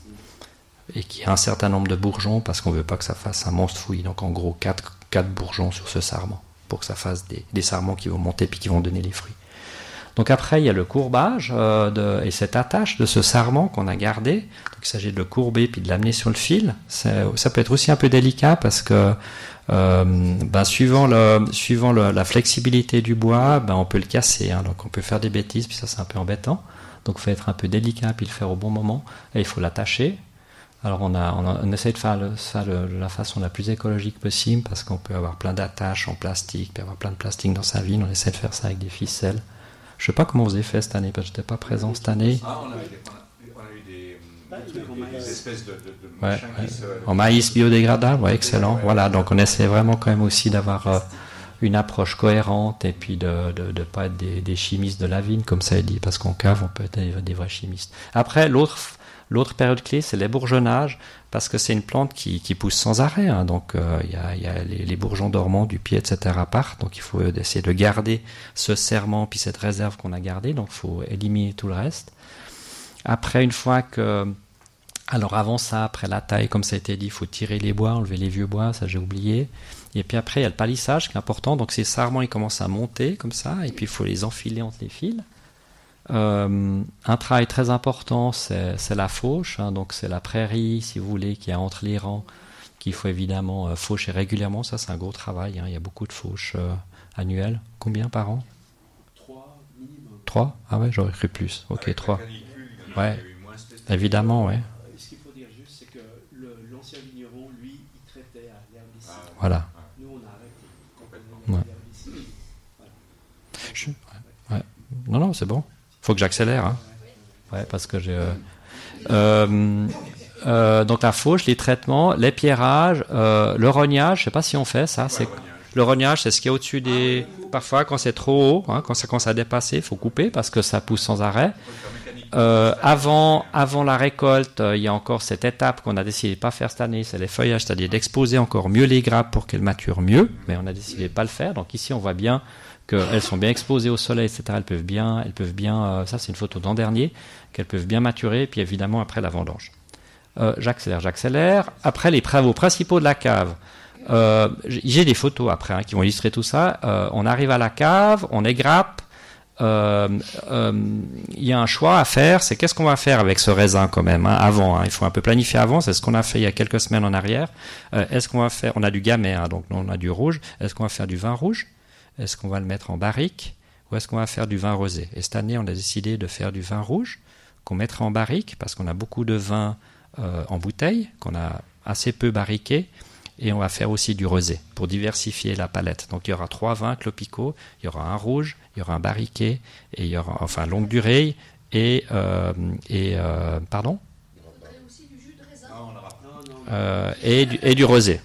Et qui a un certain nombre de bourgeons, parce qu'on ne veut pas que ça fasse un monstre fouillis. Donc en gros, quatre, quatre bourgeons sur ce sarment, pour que ça fasse des, des sarments qui vont monter, puis qui vont donner les fruits. Donc après, il y a le courbage euh, de, et cette attache de ce sarment qu'on a gardé. Donc il s'agit de le courber puis de l'amener sur le fil. C'est, ça peut être aussi un peu délicat parce que euh, ben, suivant, le, suivant le, la flexibilité du bois, ben, on peut le casser. Hein, donc on peut faire des bêtises, puis ça c'est un peu embêtant. Donc il faut être un peu délicat puis le faire au bon moment. Et il faut l'attacher. Alors on, a, on, a, on essaie de faire le, ça de la façon la plus écologique possible parce qu'on peut avoir plein d'attaches en plastique, puis avoir plein de plastique dans sa vigne. On essaie de faire ça avec des ficelles. Je ne sais pas comment vous avez fait cette année, parce que je n'étais pas présent cette année. Ah, on a eu des, on a eu des, des, des espèces de, de, de ouais, machins ouais. qui se... En maïs biodégradable, ouais, excellent. Ouais, voilà, donc on essaie vraiment quand même aussi d'avoir euh, une approche cohérente et puis de ne de, de pas être des, des chimistes de la vigne, comme ça est dit, parce qu'en cave, on peut être des, des vrais chimistes. Après, l'autre... L'autre période clé, c'est les bourgeonnages, parce que c'est une plante qui, qui pousse sans arrêt. Hein, donc, il euh, y a, y a les, les bourgeons dormants du pied, et cetera partent. Donc, il faut essayer de garder ce serment, puis cette réserve qu'on a gardée. Donc, il faut éliminer tout le reste. Après, une fois que... Alors, avant ça, après la taille, comme ça a été dit, il faut tirer les bois, enlever les vieux bois, ça j'ai oublié. Et puis après, il y a le palissage qui est important. Donc, ces sarments, ils commencent à monter comme ça, et puis il faut les enfiler entre les fils. Euh, un travail très important, c'est, c'est la fauche, hein, donc c'est la prairie, si vous voulez, qui est entre les rangs, qu'il faut évidemment euh, faucher régulièrement. Ça, c'est un gros travail. Hein, il y a beaucoup de fauches euh, annuelles. Combien par an ? Trois minimum. Trois ? Ah ouais, j'aurais cru plus. Ok, Avec trois. Canicule, Ouais, évidemment, ouais. Ce qu'il faut dire juste, c'est que le, l'ancien vigneron, lui, il traitait à l'herbicide. Ah, ouais. Voilà. Nous, on a arrêté complètement Ouais. l'herbicide. Voilà. Je- ouais, ouais. Non, non, c'est bon. Faut que j'accélère, hein. Ouais, parce que j'ai. Euh, euh, euh, donc la fauche, les traitements, les pierrages, euh, le rognage. Je sais pas si on fait ça. C'est le rognage, c'est ce qui est au-dessus des. Parfois, quand c'est trop haut, hein, quand ça commence à dépasser, il faut couper parce que ça pousse sans arrêt. Euh, avant, avant la récolte, euh, il y a encore cette étape qu'on a décidé de pas faire cette année, c'est les feuillages, c'est-à-dire d'exposer encore mieux les grappes pour qu'elles maturent mieux. Mais on a décidé de pas le faire. Donc ici, on voit bien qu'elles sont bien exposées au soleil, et cetera. Elles peuvent bien, elles peuvent bien. Euh, ça, c'est une photo d'an dernier, qu'elles peuvent bien maturer. Et puis évidemment après la vendange. Euh, j'accélère, j'accélère. Après les travaux principaux de la cave. Euh, j'ai des photos après hein, qui vont illustrer tout ça. Euh, on arrive à la cave, on égrappe. euh, euh, il y a un choix à faire, c'est qu'est-ce qu'on va faire avec ce raisin quand même, hein, avant, hein, il faut un peu planifier avant, c'est ce qu'on a fait il y a quelques semaines en arrière. Euh, est-ce qu'on va faire, on a du gamay, hein, donc on a du rouge, est-ce qu'on va faire du vin rouge? Est-ce qu'on va le mettre en barrique? Ou est-ce qu'on va faire du vin rosé? Et cette année, on a décidé de faire du vin rouge, qu'on mettra en barrique, parce qu'on a beaucoup de vin euh, en bouteille, qu'on a assez peu barriqué, et on va faire aussi du rosé, pour diversifier la palette. Donc il y aura trois vins clopicaux, il y aura un rouge, il y aura un barriqué, et il y aura, enfin, longue durée, et, euh, et euh, pardon euh, et, du, et du rosé.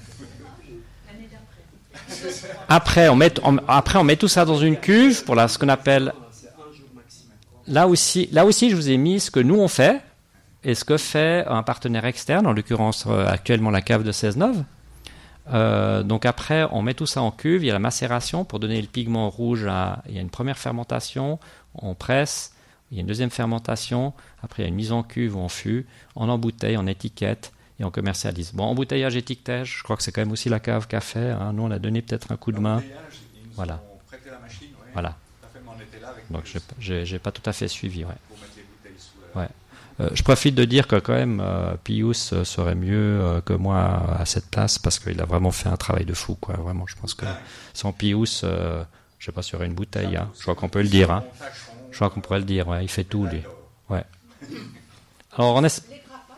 Après on, met, on, après, on met tout ça dans une cuve pour la, ce qu'on appelle... Là aussi, là aussi, je vous ai mis ce que nous on fait et ce que fait un partenaire externe, en l'occurrence euh, actuellement la cave de Cesnove. Euh, donc après, on met tout ça en cuve, il y a la macération pour donner le pigment rouge. À, il y a une première fermentation, on presse, il y a une deuxième fermentation, après il y a une mise en cuve, on fût, on embouteille, on étiquette et on commercialise. Bon, embouteillage, étiquetage, je crois que c'est quand même aussi la cave qui a fait. Hein. Nous, on a donné peut-être un coup de main. Voilà. Voilà. Donc, je n'ai pas tout à fait suivi. Ouais. Ouais. Euh, je profite de dire que quand même, euh, Pius euh, serait mieux euh, que moi à cette place parce qu'il a vraiment fait un travail de fou. Quoi. Vraiment, je pense que sans Pius, euh, je ne sais pas s'il y aurait une bouteille. Hein. Je crois qu'on peut le dire. Hein. Je crois qu'on pourrait le dire. Ouais. Il fait tout, lui. Ouais. Alors, on est...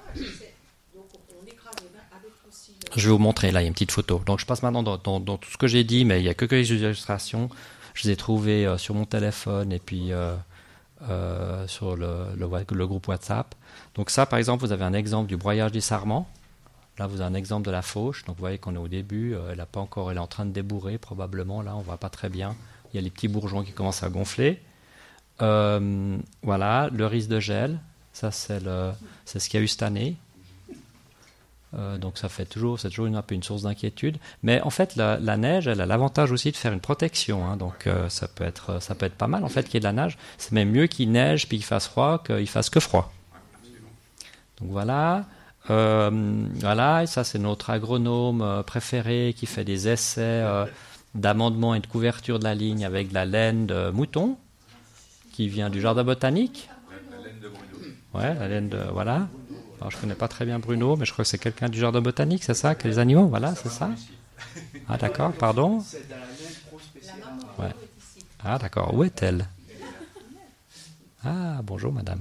Je vais vous montrer, là, il y a une petite photo. Donc, je passe maintenant dans, dans, dans tout ce que j'ai dit, mais il n'y a que quelques illustrations. Je les ai trouvées euh, sur mon téléphone et puis euh, euh, sur le, le, le groupe WhatsApp. Donc ça, par exemple, vous avez un exemple du broyage du sarment. Là, vous avez un exemple de la fauche. Donc, vous voyez qu'on est au début. Euh, elle a pas encore, elle est en train de débourrer, probablement. Là, on ne voit pas très bien. Il y a les petits bourgeons qui commencent à gonfler. Euh, voilà, le riz de gel. Ça, c'est, le, c'est ce qu'il y a eu cette année. Euh, donc ça fait toujours, c'est toujours une, un peu une source d'inquiétude. Mais en fait, la, la neige, elle a l'avantage aussi de faire une protection. Hein, donc euh, ça peut être, ça peut être pas mal en fait qu'il y ait de la neige. C'est même mieux qu'il neige puis qu'il fasse froid qu'il fasse que froid. Donc voilà, euh, voilà. Et ça c'est notre agronome euh, préféré qui fait des essais euh, d'amendement et de couverture de la ligne avec de la laine de mouton qui vient du jardin botanique. La laine de Bruno. Ouais, la laine de voilà. Alors, je ne connais pas très bien Bruno, mais je crois que c'est quelqu'un du jardin botanique, c'est ça, que les animaux, voilà, c'est ça. Ah d'accord, pardon. Ouais. Ah d'accord, où est-elle? Ah bonjour madame.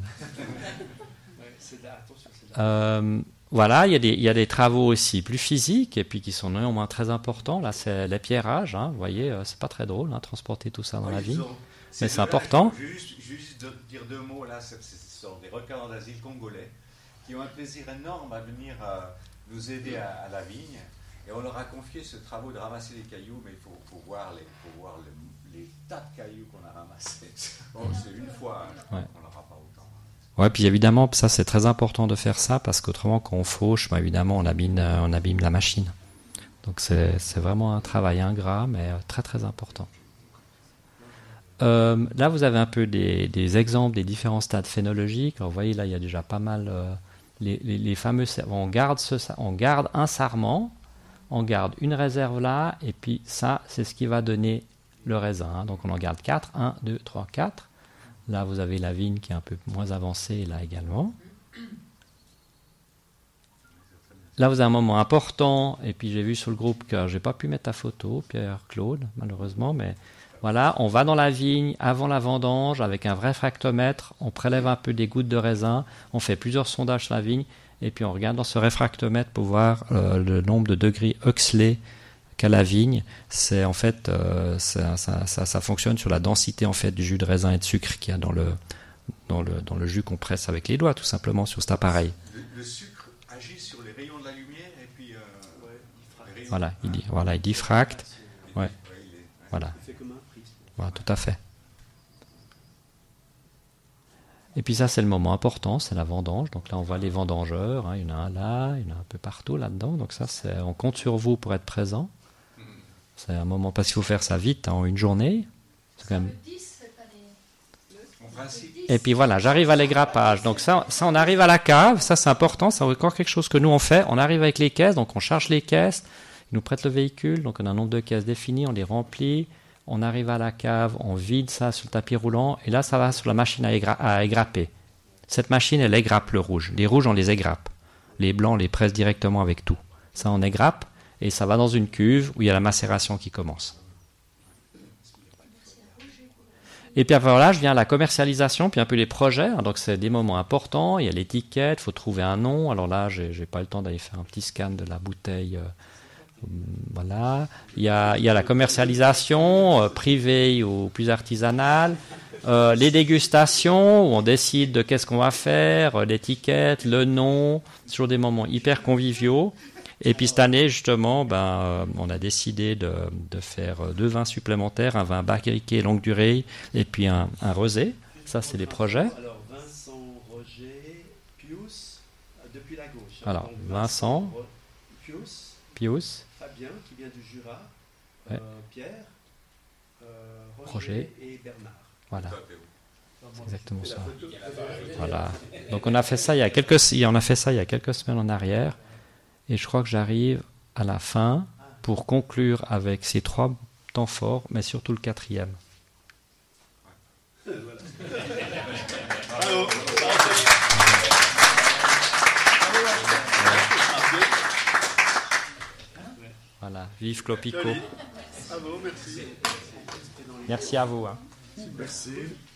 Euh, voilà, il y, a des, il y a des travaux aussi plus physiques et puis qui sont néanmoins très importants. Là, c'est l'épiérage, hein, vous voyez, c'est pas très drôle, hein, transporter tout ça dans la vigne, mais c'est important. Juste, juste de dire deux mots là, ce sont des requins d'asile congolais qui ont un plaisir énorme à venir euh, nous aider à, à la vigne. Et on leur a confié ce travail de ramasser les cailloux, mais il faut, faut voir, les, faut voir les, les tas de cailloux qu'on a ramassés. Bon, c'est une fois, hein, je ouais. On n'aura pas autant. Ouais, puis évidemment, ça c'est très important de faire ça, parce qu'autrement, quand on fauche, bah, évidemment, on abîme, on abîme la machine. Donc c'est, c'est vraiment un travail ingrat, mais très très important. Euh, là, vous avez un peu des, des exemples des différents stades phénologiques. Alors, vous voyez, là, il y a déjà pas mal... Euh, Les, les, les fameux, on garde, ce, on garde un sarment, on garde une réserve là, et puis ça, c'est ce qui va donner le raisin. Hein. Donc on en garde quatre, un, deux, trois, quatre. Là, vous avez la vigne qui est un peu moins avancée, là également. Là, vous avez un moment important, et puis j'ai vu sur le groupe que je n'ai pas pu mettre ta photo, Pierre-Claude, malheureusement, mais voilà, on va dans la vigne avant la vendange avec un vrai fractomètre, on prélève un peu des gouttes de raisin, on fait plusieurs sondages sur la vigne, et puis on regarde dans ce réfractomètre pour voir euh, le nombre de degrés Huxley qu'a la vigne. C'est en fait, euh, ça, ça, ça, ça fonctionne sur la densité en fait du jus de raisin et de sucre qu'il y a dans le, dans le, dans le jus qu'on presse avec les doigts, tout simplement sur cet appareil. Le, le sucre agit sur les rayons de la lumière et puis... Euh, ouais, voilà, il, voilà, il diffracte. Ouais. Voilà. Voilà, tout à fait. Et puis ça, c'est le moment important, c'est la vendange. Donc là, on voit les vendangeurs. Hein, il y en a un là, il y en a un peu partout là-dedans. Donc ça, c'est, on compte sur vous pour être présent. C'est un moment, parce qu'il faut faire ça vite, hein, en une journée. C'est quand même... Et puis voilà, j'arrive à l'égrappage. Donc ça, ça, on arrive à la cave. Ça, c'est important. C'est encore quelque chose que nous, on fait. On arrive avec les caisses, donc on charge les caisses. Ils nous prêtent le véhicule. Donc on a un nombre de caisses défini, on les remplit. On arrive à la cave, on vide ça sur le tapis roulant, et là, ça va sur la machine à, égra- à égrapper. Cette machine, elle égrappe le rouge. Les rouges, on les égrappe. Les blancs, on les presse directement avec tout. Ça, on égrappe, et ça va dans une cuve où il y a la macération qui commence. Et puis après, voilà, je viens à la commercialisation, puis un peu les projets. Donc, c'est des moments importants. Il y a l'étiquette, il faut trouver un nom. Alors là, je n'ai pas le temps d'aller faire un petit scan de la bouteille. Euh, voilà. Il y a, il y a la commercialisation, euh, privée ou plus artisanale. Euh, les dégustations, où on décide de qu'est-ce qu'on va faire, euh, l'étiquette, le nom. C'est toujours des moments hyper conviviaux. Et puis cette année, justement, ben, euh, on a décidé de, de faire deux vins supplémentaires, un vin barriqué longue durée et puis un, un rosé. Ça, c'est des projets. Alors, Vincent, Roger, Pius, depuis la gauche. Alors, Donc, Vincent, Pius, Pius, Fabien, qui vient du Jura, ouais. euh, Pierre, euh, Roger, Roger et Bernard. Voilà. C'est exactement ça. Voilà. Donc on a fait ça il y a quelques, on a fait ça il y a quelques semaines en arrière. Et je crois que j'arrive à la fin pour conclure avec ces trois temps forts, mais surtout le quatrième. Voilà, vive Clopico. Bravo, merci. Merci à vous. Hein. Merci.